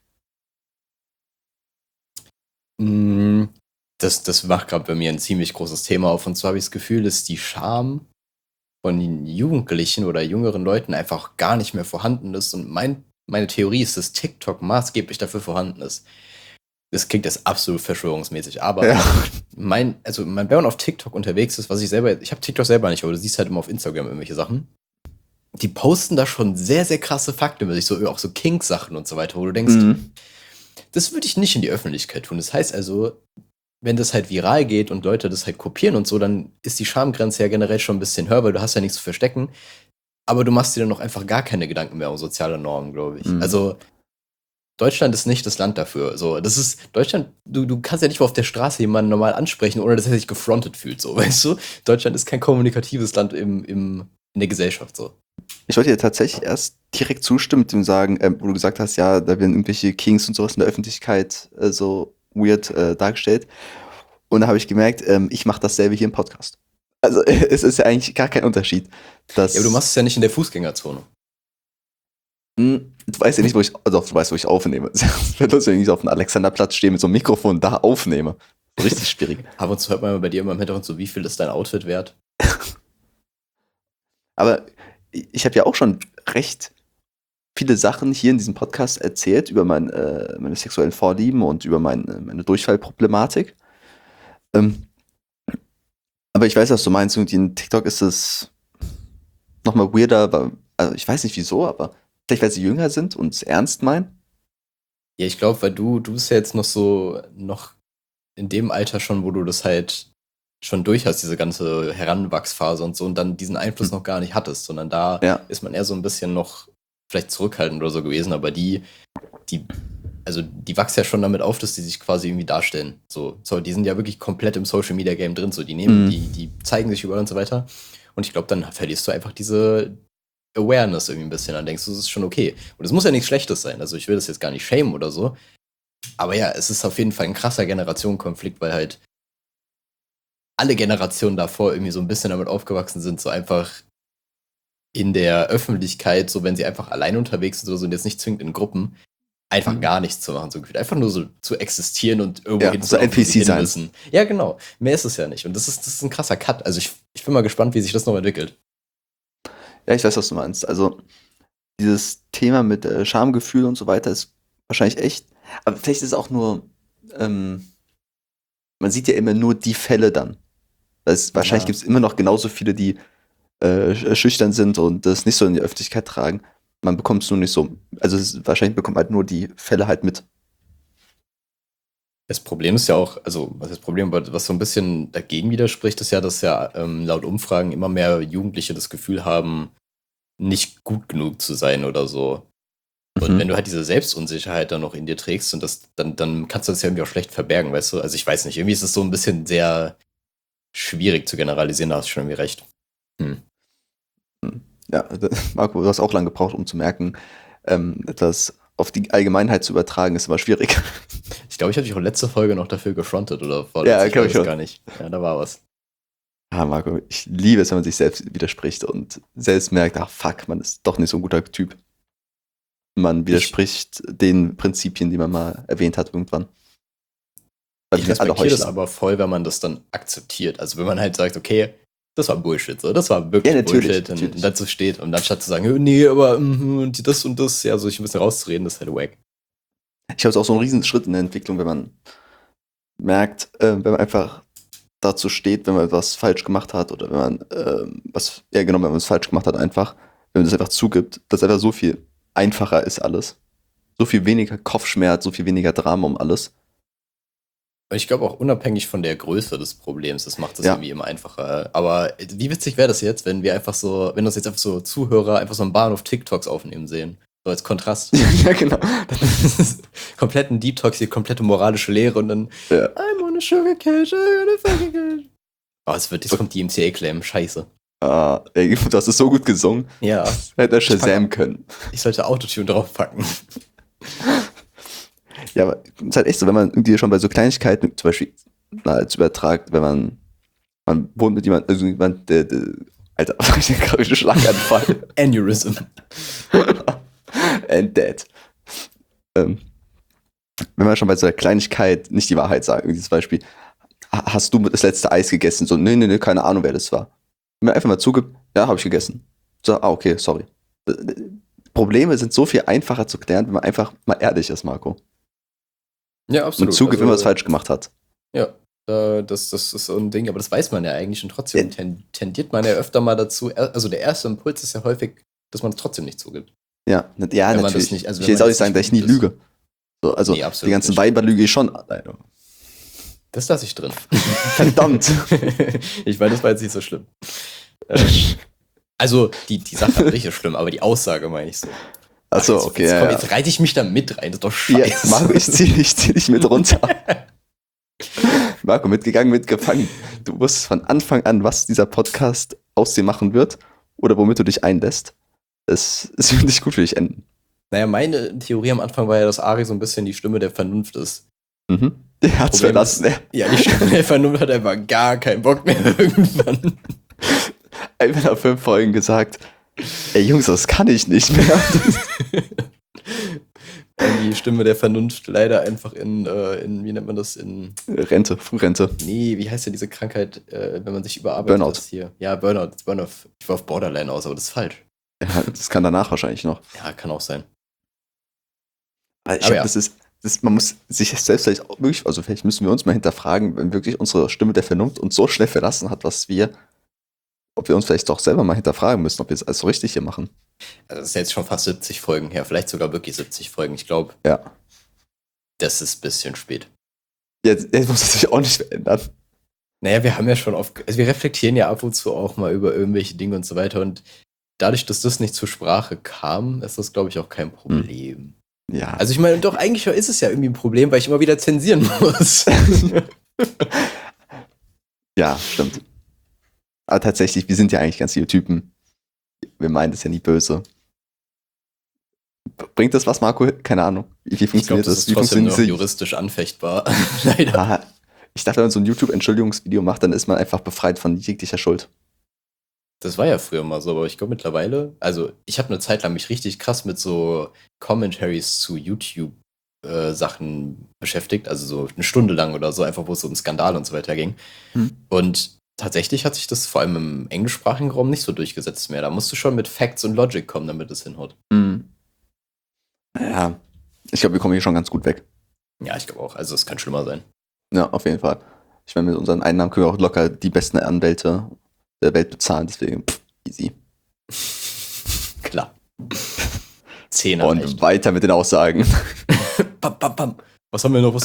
Das macht gerade bei mir ein ziemlich großes Thema auf. Und zwar habe ich das Gefühl, dass die Scham von Jugendlichen oder jüngeren Leuten einfach gar nicht mehr vorhanden ist. Und meine Theorie ist, dass TikTok maßgeblich dafür vorhanden ist. Das klingt jetzt absolut verschwörungsmäßig, aber Ja. wenn man auf TikTok unterwegs ist, ich habe TikTok selber nicht, aber du siehst halt immer auf Instagram irgendwelche Sachen. Die posten da schon sehr, sehr krasse Fakten über sich, so auch so Kink-Sachen und so weiter, wo du denkst, das würde ich nicht in die Öffentlichkeit tun. Das heißt also, wenn das halt viral geht und Leute das halt kopieren und so, dann ist die Schamgrenze ja generell schon ein bisschen höher, weil du hast ja nichts zu verstecken. Aber du machst dir dann noch einfach gar keine Gedanken mehr um soziale Normen, glaube ich. Also, Deutschland ist nicht das Land dafür. So, das ist Deutschland, du kannst ja nicht mal auf der Straße jemanden normal ansprechen, ohne dass er sich gefrontet fühlt, so, weißt du? Deutschland ist kein kommunikatives Land in der Gesellschaft, so. Ich wollte dir tatsächlich erst direkt zustimmen und sagen, wo du gesagt hast, ja, da werden irgendwelche Kings und sowas in der Öffentlichkeit so weird dargestellt. Und da habe ich gemerkt, ich mache dasselbe hier im Podcast. Also es ist ja eigentlich gar kein Unterschied. Ja, aber du machst es ja nicht in der Fußgängerzone. Du weißt ja nicht, du weißt, wo ich aufnehme. Wenn ich auf dem Alexanderplatz stehe mit so einem Mikrofon da aufnehme. Richtig schwierig. Ab und zu hört man bei dir immer im Hintergrund so, wie viel ist dein Outfit wert? Aber ich habe ja auch schon recht viele Sachen hier in diesem Podcast erzählt über meine sexuellen Vorlieben und über meine Durchfallproblematik. Aber ich weiß, was du meinst. Irgendwie in TikTok ist es nochmal weirder, also ich weiß nicht wieso, aber Vielleicht, weil sie jünger sind und es ernst meinen? Ja, ich glaube, weil du bist ja jetzt noch in dem Alter schon, wo du das halt schon durch hast, diese ganze Heranwachsphase und so, und dann diesen Einfluss noch gar nicht hattest, sondern da Ja. ist man eher so ein bisschen noch vielleicht zurückhaltend oder so gewesen, aber die wachsen ja schon damit auf, dass die sich quasi irgendwie darstellen. So, die sind ja wirklich komplett im Social Media Game drin, so, die zeigen sich überall und so weiter. Und ich glaube, dann verlierst du einfach diese Awareness irgendwie ein bisschen, dann denkst du, das ist schon okay. Und es muss ja nichts Schlechtes sein, also ich will das jetzt gar nicht shamen oder so, aber ja, es ist auf jeden Fall ein krasser Generationenkonflikt, weil halt alle Generationen davor irgendwie so ein bisschen damit aufgewachsen sind, so einfach in der Öffentlichkeit, so wenn sie einfach allein unterwegs sind oder so und jetzt nicht zwingend in Gruppen, einfach gar nichts zu machen, so gefühlt. Einfach nur so zu existieren und irgendwo Ja, so NPC sein. müssen. Ja, genau. Mehr ist es ja nicht. Und das ist ein krasser Cut. Also ich bin mal gespannt, wie sich das noch entwickelt. Ja, ich weiß, was du meinst. Also, dieses Thema mit Schamgefühl und so weiter ist wahrscheinlich echt. Aber vielleicht ist es auch nur, man sieht ja immer nur die Fälle dann. Wahrscheinlich gibt es immer noch genauso viele, die schüchtern sind und das nicht so in die Öffentlichkeit tragen. Man bekommt es nur nicht so. Also wahrscheinlich bekommt halt nur die Fälle halt mit. Das Problem ist ja auch, also was ist das Problem, aber was so ein bisschen dagegen widerspricht, ist ja, dass ja laut Umfragen immer mehr Jugendliche das Gefühl haben, nicht gut genug zu sein oder so. Und wenn du halt diese Selbstunsicherheit dann noch in dir trägst und dann kannst du das ja irgendwie auch schlecht verbergen, weißt du? Also ich weiß nicht, irgendwie ist es so ein bisschen sehr schwierig zu generalisieren, da hast du schon irgendwie recht. Ja, Marco, du hast auch lange gebraucht, um zu merken, etwas auf die Allgemeinheit zu übertragen, ist immer schwierig. Ich glaube, ich habe dich auch letzte Folge noch dafür gefrontet oder Ja, glaube ich schon. gar nicht. Ja, da war was. Ah, Marco, ich liebe es, wenn man sich selbst widerspricht und selbst merkt, ach fuck, man ist doch nicht so ein guter Typ. Man widerspricht den Prinzipien, die man mal erwähnt hat irgendwann. Ich respektiere das aber voll, wenn man das dann akzeptiert. Also wenn man halt sagt, okay, das war Bullshit, so, das war wirklich Bullshit und dazu steht. Und anstatt zu sagen, nee, aber das und das, ja, so ich ein bisschen rauszureden, das ist halt wack. Ich glaube, es ist auch so ein Riesen-Schritt in der Entwicklung, wenn man merkt, wenn man einfach dazu steht, wenn man etwas falsch gemacht hat oder wenn man wenn man es falsch gemacht hat, einfach, wenn man das einfach zugibt, dass einfach so viel einfacher ist alles. So viel weniger Kopfschmerz, so viel weniger Drama um alles. Ich glaube auch unabhängig von der Größe des Problems, das macht es irgendwie immer einfacher. Aber wie witzig wäre das jetzt, wenn uns jetzt einfach so Zuhörer einfach so einen Bahnhof TikToks aufnehmen sehen? So als Kontrast. Ja, genau. Kompletten Deep Talks, die komplette moralische Lehre und dann I'm on a sugar cash, I'm on a fucking cash. Oh, jetzt kommt die MCA-Claim, scheiße. Ey, du hast es so gut gesungen. Ja. Hätte er Shazam können. Ich sollte Autotune draufpacken. Ja, aber es ist halt echt so, wenn man irgendwie schon bei so Kleinigkeiten, zum Beispiel, jetzt übertragt, wenn man wohnt mit jemandem, der Alter, ich den gerade einen Schlaganfall. Aneurysm. And dead. Wenn man schon bei so einer Kleinigkeit nicht die Wahrheit sagt, irgendwie zum Beispiel, hast du das letzte Eis gegessen? So, nee, keine Ahnung, wer das war. Wenn man einfach mal zugibt, ja, habe ich gegessen. So, okay, sorry. Probleme sind so viel einfacher zu klären, wenn man einfach mal ehrlich ist, Marco. Ja, absolut. Und zugibt, wenn man was falsch gemacht hat. Ja, das ist so ein Ding, aber das weiß man ja eigentlich und trotzdem tendiert man ja öfter mal dazu, also der erste Impuls ist ja häufig, dass man es trotzdem nicht zugibt. Ja, natürlich. Nicht, also ich will jetzt auch nicht sagen, dass ich nie lüge. So, also nee, die ganzen Weiber lüge ich schon. Das lasse ich drin. Verdammt. Ich meine, das war jetzt nicht so schlimm. Also, die Sache an sich ist schlimm, aber die Aussage meine ich so. Achso, okay. Jetzt reite ich mich da mit rein, das ist doch scheiße. Ja, Marco, ich zieh dich mit runter. Marco, mitgegangen, mitgefangen. Du wusstest von Anfang an, was dieser Podcast aus dir machen wird oder womit du dich einlässt. Es wird nicht gut für dich enden. Naja, meine Theorie am Anfang war ja, dass Ari so ein bisschen die Stimme der Vernunft ist. Mhm. Der hat's verlassen. Ja, die Stimme der Vernunft hat einfach gar keinen Bock mehr irgendwann. Einfach nach 5 Folgen gesagt, ey Jungs, das kann ich nicht mehr. Die Stimme der Vernunft leider einfach in wie nennt man das, in Rente, Frührente. Nee, wie heißt denn diese Krankheit, wenn man sich überarbeitet? Burnout. Hier? Ja, Burnout. Ich war auf Borderline aus, aber das ist falsch. Ja, das kann danach wahrscheinlich noch. Ja, kann auch sein. Aber ich glaube, man muss sich selbst vielleicht auch wirklich, also vielleicht müssen wir uns mal hinterfragen, wenn wirklich unsere Stimme der Vernunft uns so schnell verlassen hat, dass wir ob wir uns vielleicht doch selber mal hinterfragen müssen, ob wir es alles so richtig hier machen. Also das ist jetzt schon fast 70 Folgen her, vielleicht sogar wirklich 70 Folgen. Ich glaube, Ja. das ist ein bisschen spät. Jetzt muss es sich auch nicht verändern. Naja, wir haben ja schon oft, also wir reflektieren ja ab und zu auch mal über irgendwelche Dinge und so weiter. Und dadurch, dass das nicht zur Sprache kam, ist das, glaube ich, auch kein Problem. Ja. Also ich meine, doch, eigentlich ist es ja irgendwie ein Problem, weil ich immer wieder zensieren muss. Ja, stimmt. Aber tatsächlich, wir sind ja eigentlich ganz liebe Typen. Wir meinen das ja nie böse. Bringt das was, Marco? Keine Ahnung. Wie Ich glaube, funktioniert das das? ist Wie trotzdem noch funktioniert juristisch anfechtbar. Leider. Ah, ich dachte, wenn man so ein YouTube-Entschuldigungsvideo macht, dann ist man einfach befreit von jeglicher Schuld. Das war ja früher mal so, aber ich glaube mittlerweile, also ich habe eine Zeit lang mich richtig krass mit so Commentaries zu YouTube-Sachen beschäftigt, also so eine Stunde lang oder so, einfach wo es um Skandale und so weiter ging. Und tatsächlich hat sich das vor allem im englischsprachigen Raum nicht so durchgesetzt mehr. Da musst du schon mit Facts und Logic kommen, damit es hinhaut. Ja, ich glaube, wir kommen hier schon ganz gut weg. Ja, ich glaube auch. Also es kann schlimmer sein. Ja, auf jeden Fall. Ich meine, mit unseren Einnahmen können wir auch locker die besten Anwälte der Welt bezahlen, deswegen easy. Klar. 10er Und reicht. weiter mit den Aussagen. Bam, bam, bam. Was haben wir noch?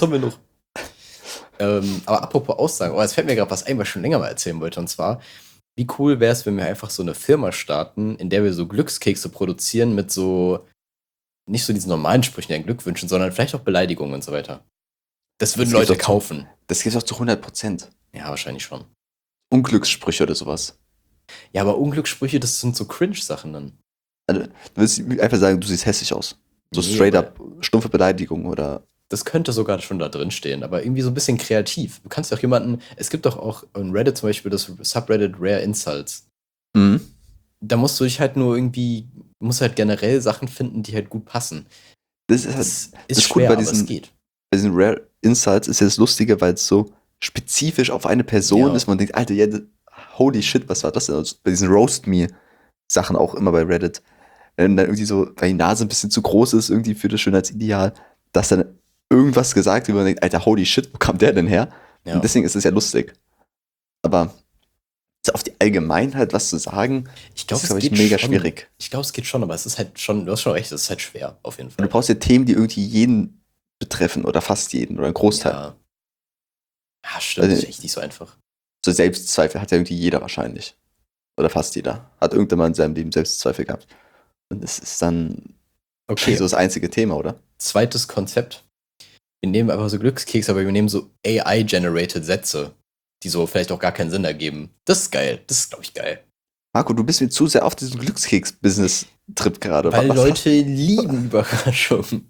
Aber apropos Aussagen, jetzt fällt mir gerade was ein, was ich schon länger mal erzählen wollte. Und zwar, wie cool wäre es, wenn wir einfach so eine Firma starten, in der wir so Glückskekse produzieren mit so, nicht so diesen normalen Sprüchen, den Glückwünschen, sondern vielleicht auch Beleidigungen und so weiter. Das würden Das gibt's Leute doch zu- kaufen. Das gibt es auch zu 100%. Ja, wahrscheinlich schon. Unglückssprüche oder sowas. Ja, aber Unglückssprüche, das sind so Cringe-Sachen dann. Also, du willst einfach sagen, du siehst hässlich aus. So Nee, straight aber up, stumpfe Beleidigung oder. Das könnte sogar schon da drin stehen, aber irgendwie so ein bisschen kreativ. Du kannst ja auch jemanden, es gibt doch auch on Reddit zum Beispiel das Subreddit Rare Insults. Da musst du dich halt nur irgendwie, musst halt generell Sachen finden, die halt gut passen. Das ist halt, Das das ist ist cool schwer, bei aber es diesen- geht. bei diesen Rare Insights ist ja das Lustige, weil es so spezifisch auf eine Person Ja. ist. Man denkt, Alter, ja, holy shit, was war das denn? Also bei diesen Roast-Me-Sachen auch immer bei Reddit. Wenn dann irgendwie so, weil die Nase ein bisschen zu groß ist, irgendwie für das Schönheitsideal, dass dann irgendwas gesagt wird, wo man denkt, Alter, holy shit, wo kam der denn her? Ja. Und deswegen ist es ja lustig. Aber so auf die Allgemeinheit was zu sagen, Ich glaube, ist, glaube ich, mega schwierig. Ich glaube, es geht schon, aber es ist halt schon, du hast schon recht, es ist halt schwer, auf jeden Und Fall. du brauchst ja Themen, die irgendwie jeden betreffen oder fast jeden oder einen Großteil. Ja. Ja, stimmt, Also- ist echt nicht so einfach. So Selbstzweifel hat ja irgendwie jeder wahrscheinlich. Oder fast jeder. Hat irgendjemand in seinem Leben Selbstzweifel gehabt. Und es ist dann Okay, so das einzige Thema, oder? zweites Konzept. Wir nehmen einfach so Glückskeks, aber wir nehmen so AI-generated Sätze, die so vielleicht auch gar keinen Sinn ergeben. Das ist geil. Das ist, glaube ich, geil. Marco, du bist mir zu sehr auf diesem Glückskeks-Business-Trip gerade. Weil Was- Leute lieben Überraschungen.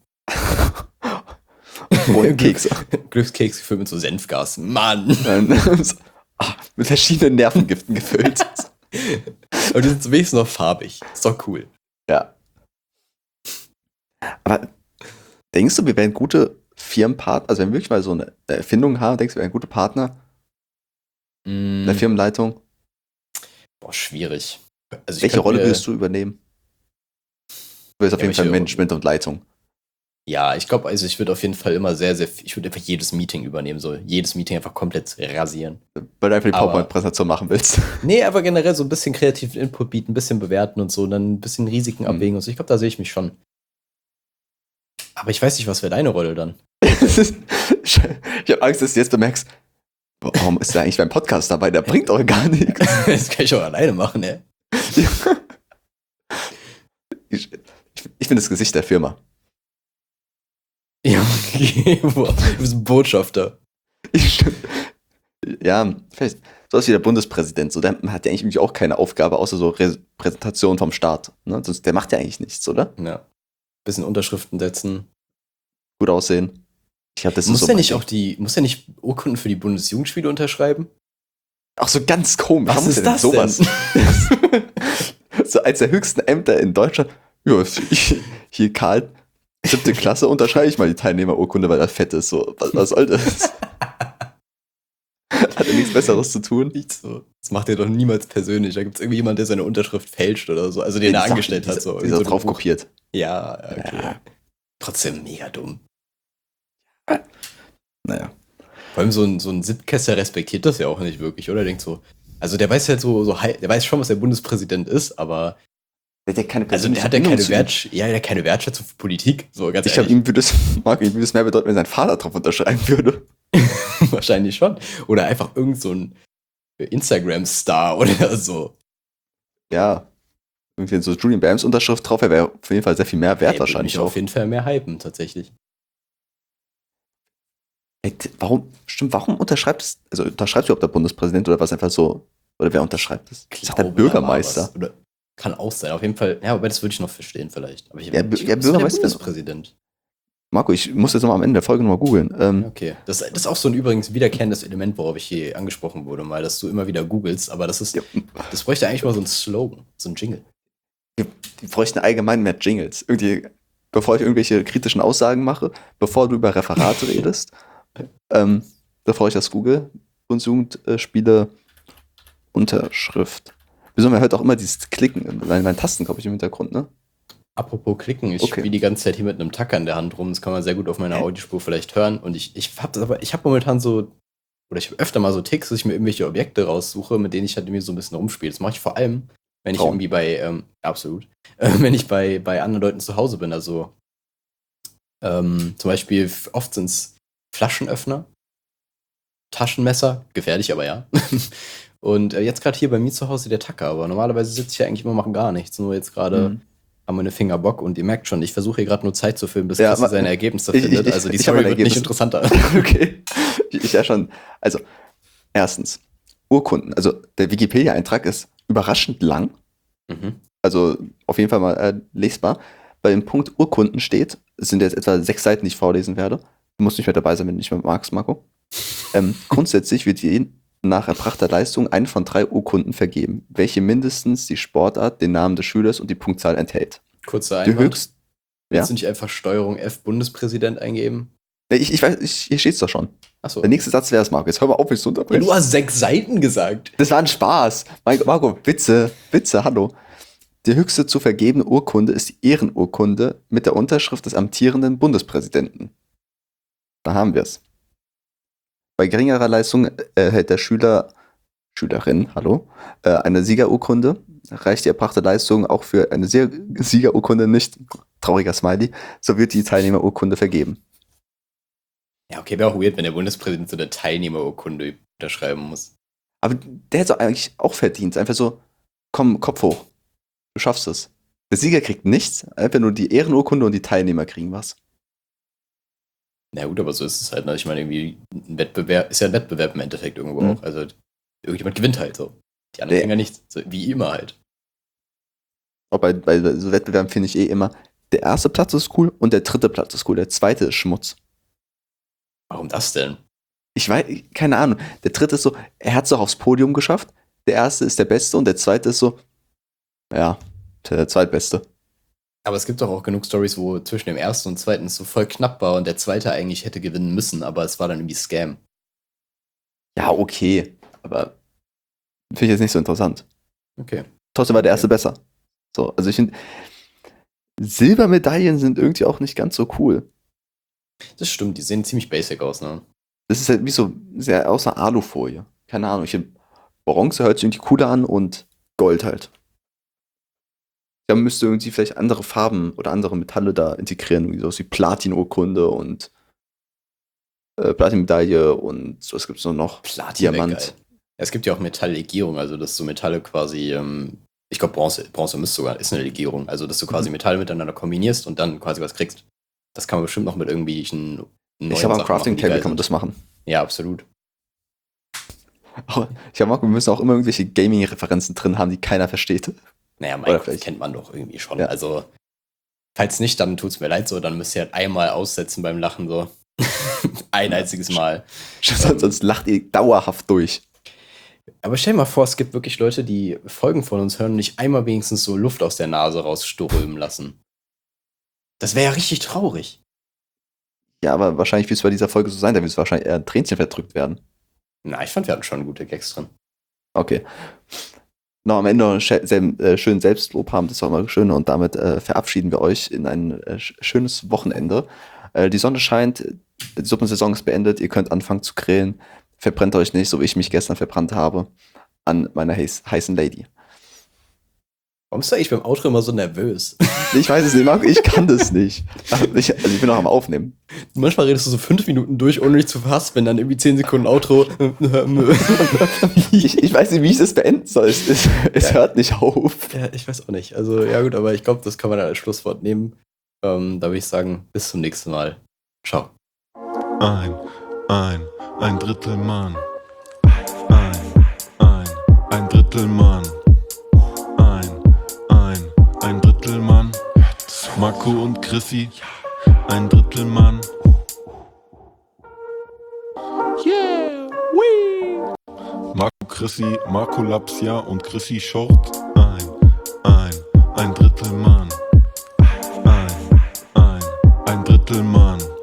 Und Kekse. Glückskeks gefüllt mit so Senfgas. Mann! Mit verschiedenen Nervengiften gefüllt. Aber die sind so wenigstens noch farbig. Ist doch cool. Ja. Aber denkst du, wir wären gute Firmenpartner? Also wenn wir wirklich mal so eine Erfindung haben, denkst du, wir wären gute Partner in der Firmenleitung? Boah, schwierig. Also Welche Rolle würdest du übernehmen? Du bist auf Ja, jeden Fall welche- Management und Leitung. Ja, ich glaube, also ich würde auf jeden Fall immer ich würde einfach jedes Meeting übernehmen, so jedes Meeting einfach komplett rasieren. Weil du einfach die Aber- PowerPoint-Präsentation machen willst. Nee, aber generell so ein bisschen kreativen Input bieten, ein bisschen bewerten und so, und dann ein bisschen Risiken Mhm. abwägen und so. Ich glaube, da sehe ich mich schon. Aber ich weiß nicht, was wäre deine Rolle dann? Ich habe Angst, dass du jetzt bemerkst, warum ist der eigentlich beim Podcast dabei? Der bringt doch gar nichts. Das kann ich auch alleine machen, ey. Ich bin das Gesicht der Firma. Ja, okay. Boah, du bist ein Botschafter. Ja, vielleicht sowas wie der Bundespräsident. So, der hat ja eigentlich irgendwie auch keine Aufgabe, außer so Präsentation vom Staat. Ne? Der macht ja eigentlich nichts, oder? Ja. Bisschen Unterschriften setzen. Gut aussehen. Ich glaube, das Muss ist so. er nicht muss er nicht Urkunden für die Bundesjugendspiele unterschreiben? auch so ganz komisch. Was Warum ist denn das sowas? So eins der höchsten Ämter in Deutschland. Ja, hier Karl, 7. Klasse, unterschreibe ich mal die Teilnehmerurkunde, weil er fett ist. So, was soll das? Hat er nichts Besseres zu tun? Nicht so. Das macht er doch niemals persönlich. Da gibt es irgendwie jemanden, der seine Unterschrift fälscht oder so. Also den er angestellt hat. So. Die ist auch So drauf ein Buch. kopiert. Ja, okay. Ja. Trotzdem mega dumm. Naja. Vor allem so ein Siebtklässler respektiert das ja auch nicht wirklich, oder? Er denkt so, Also der weiß halt der weiß schon, was der Bundespräsident ist, aber Der hat ja keine also der hat ja keine Wertschätzung für Politik, so ganz Ich glaube, ehrlich. ihm würde es mehr bedeuten, wenn sein Vater drauf unterschreiben würde. Wahrscheinlich schon. Oder einfach irgend so ein Instagram-Star oder so. Ja. Irgendwie so Julian Bams Unterschrift drauf, er wäre auf jeden Fall sehr viel mehr wert Würde wahrscheinlich mich auch. auf jeden Fall mehr hypen, tatsächlich. Warum unterschreibst du überhaupt der Bundespräsident oder was einfach so, oder wer unterschreibt das? Ich sag der Glaube, da war Bürgermeister. was. Oder kann auch sein, auf jeden Fall. Ja, aber das würde ich noch verstehen vielleicht. Aber ich Ja, glaub, Bürgermeister- das ist der Bundespräsident. Marco, ich muss jetzt nochmal am Ende der Folge nochmal googeln. Ja, okay. Das ist auch so ein übrigens wiederkehrendes Element, worauf ich hier angesprochen wurde, mal, dass du immer wieder googelst, aber das bräuchte eigentlich mal so ein Slogan, so ein Jingle. Die bräuchten allgemein mehr Jingles. Irgendwie, bevor ich irgendwelche kritischen Aussagen mache, bevor du über Referate redest, bevor ich das google, Bundesjugendspiele Unterschrift. Wieso haben wir heute auch immer dieses Klicken, mein Tasten, glaube ich, im Hintergrund, ne? Apropos klicken, ich Okay. spiele die ganze Zeit hier mit einem Tacker in der Hand rum, das kann man sehr gut auf meiner Audiospur vielleicht hören und ich habe momentan so, oder ich habe öfter mal so Ticks, dass ich mir irgendwelche Objekte raussuche, mit denen ich halt irgendwie so ein bisschen rumspiele. Das mache ich vor allem, wenn ich Traum. irgendwie absolut, wenn ich bei anderen Leuten zu Hause bin, also zum Beispiel oft sind es Flaschenöffner, Taschenmesser, gefährlich, aber ja. Und jetzt gerade hier bei mir zu Hause der Tacker, aber normalerweise sitze ich ja eigentlich immer und mache gar nichts, nur jetzt gerade haben meine Finger Bock und ihr merkt schon, ich versuche hier gerade nur Zeit zu filmen, bis Ja, Chrissy seine Ergebnisse ich- findet. ich- Also die ich hab Story ein wird nicht Ergebnis. interessanter. Okay. Ich ja schon. Also, erstens, Urkunden. Also, der Wikipedia-Eintrag ist überraschend lang. Mhm. Also, auf jeden Fall mal lesbar. Bei dem Punkt Urkunden steht, es sind jetzt etwa 6 Seiten, die ich vorlesen werde. Du musst nicht mehr dabei sein, wenn du nicht mehr magst, Marco. Grundsätzlich wird je nach erbrachter Leistung eine von 3 Urkunden vergeben, welche mindestens die Sportart, den Namen des Schülers und die Punktzahl enthält. Kurzer Die Einwand. höchst. Willst Ja. du nicht einfach Steuerung F Bundespräsident eingeben? Ich weiß, hier steht's doch schon. Achso. Der nächste Satz wäre es, Marco. Jetzt hör mal auf, mich zu Ja, unterbrechen. du hast 6 Seiten gesagt. Das war ein Spaß. Marco, Witze, hallo. Die höchste zu vergebene Urkunde ist die Ehrenurkunde mit der Unterschrift des amtierenden Bundespräsidenten. Da haben wir es. Bei geringerer Leistung erhält der Schülerin, eine Siegerurkunde. Reicht die erbrachte Leistung auch für eine Siegerurkunde nicht, trauriger Smiley, so wird die Teilnehmerurkunde vergeben. Ja, okay, wäre auch weird, wenn der Bundespräsident so eine Teilnehmerurkunde unterschreiben muss. Aber der hätte es eigentlich auch verdient. Einfach so, komm, Kopf hoch. Du schaffst es. Der Sieger kriegt nichts, einfach nur die Ehrenurkunde und die Teilnehmer kriegen was. Na gut, aber so ist es halt. Ne? Ich meine, irgendwie ein Wettbewerb ist ja ein Wettbewerb im Endeffekt irgendwo Mhm. auch. Also irgendjemand gewinnt halt so. Die anderen kriegen ja nichts. So, wie immer halt. Auch bei so Wettbewerben finde ich immer, der erste Platz ist cool und der dritte Platz ist cool. Der zweite ist Schmutz. Warum das denn? Ich weiß, keine Ahnung. Der dritte ist so, er hat es doch aufs Podium geschafft. Der erste ist der Beste und der zweite ist so, ja, der Zweitbeste. Aber es gibt doch auch genug Stories, wo zwischen dem ersten und zweiten es so voll knapp war und der zweite eigentlich hätte gewinnen müssen, aber es war dann irgendwie Scam. Ja, okay. Aber finde ich jetzt nicht so interessant. Okay. Trotzdem war der erste besser. So, also ich finde, Silbermedaillen sind irgendwie auch nicht ganz so cool. Das stimmt, die sehen ziemlich basic aus, ne? Das ist halt wie so sehr außer Alufolie. Keine Ahnung. Bronze hört sich irgendwie cooler an und Gold halt. Ja, man müsste irgendwie vielleicht andere Farben oder andere Metalle da integrieren, wie sowas wie Platin-Urkunde und Platinmedaille und was gibt's noch? Platin Diamant. geil. Es gibt ja auch Metalllegierung, also dass so Metalle quasi, ich glaube Bronze müsste sogar, ist eine Legierung, also dass du quasi Metalle miteinander kombinierst und dann quasi was kriegst. Das kann man bestimmt noch mit irgendwelchen neuen Ich glaube, am Sachen Crafting machen, die Table geil kann man sind. das machen. Ja, absolut. Aber ich habe wir müssen auch immer irgendwelche Gaming-Referenzen drin haben, die keiner versteht. Naja, Oder Minecraft vielleicht- kennt man doch irgendwie schon. Ja. Also, falls nicht, dann tut's mir leid so, dann müsst ihr halt einmal aussetzen beim Lachen so. Ein einziges Mal. Sonst lacht ihr dauerhaft durch. Aber stell dir mal vor, es gibt wirklich Leute, die Folgen von uns hören und nicht einmal wenigstens so Luft aus der Nase rausströmen lassen. Das wäre ja richtig traurig. Ja, aber wahrscheinlich wird es bei dieser Folge so sein, da wird es wahrscheinlich eher ein Tränchen verdrückt werden. Na, ich fand, wir hatten schon gute Gags drin. Okay. Noch am Ende noch einen schönen Selbstlob haben, das ist auch mal schön. Und damit verabschieden wir euch in ein schönes Wochenende. Die Sonne scheint, die Suppensaison ist beendet, ihr könnt anfangen zu grillen. Verbrennt euch nicht, so wie ich mich gestern verbrannt habe. an meiner heißen Lady. Warum bist du eigentlich beim Outro immer so nervös? Ich weiß es nicht, Marco, ich kann das nicht. Ich bin noch am Aufnehmen. Manchmal redest du so 5 Minuten durch, ohne dich zu verhaspen, dann irgendwie 10 Sekunden Outro. Ich weiß nicht, wie ich das beenden soll. Es hört nicht auf. Ja, ich weiß auch nicht. Also, ja gut, aber ich glaube, das kann man dann als Schlusswort nehmen. Da würde ich sagen, bis zum nächsten Mal. Ciao. Ein Drittel Mann. Ein Drittel Mann. Ein Drittel Mann. Marco und Chrissy. Ein Drittel Mann. Yeah, wee. Marco Chrissy, Marco Lapsia und Chrissy Short. Ein Drittel Mann. Ein Drittel Mann.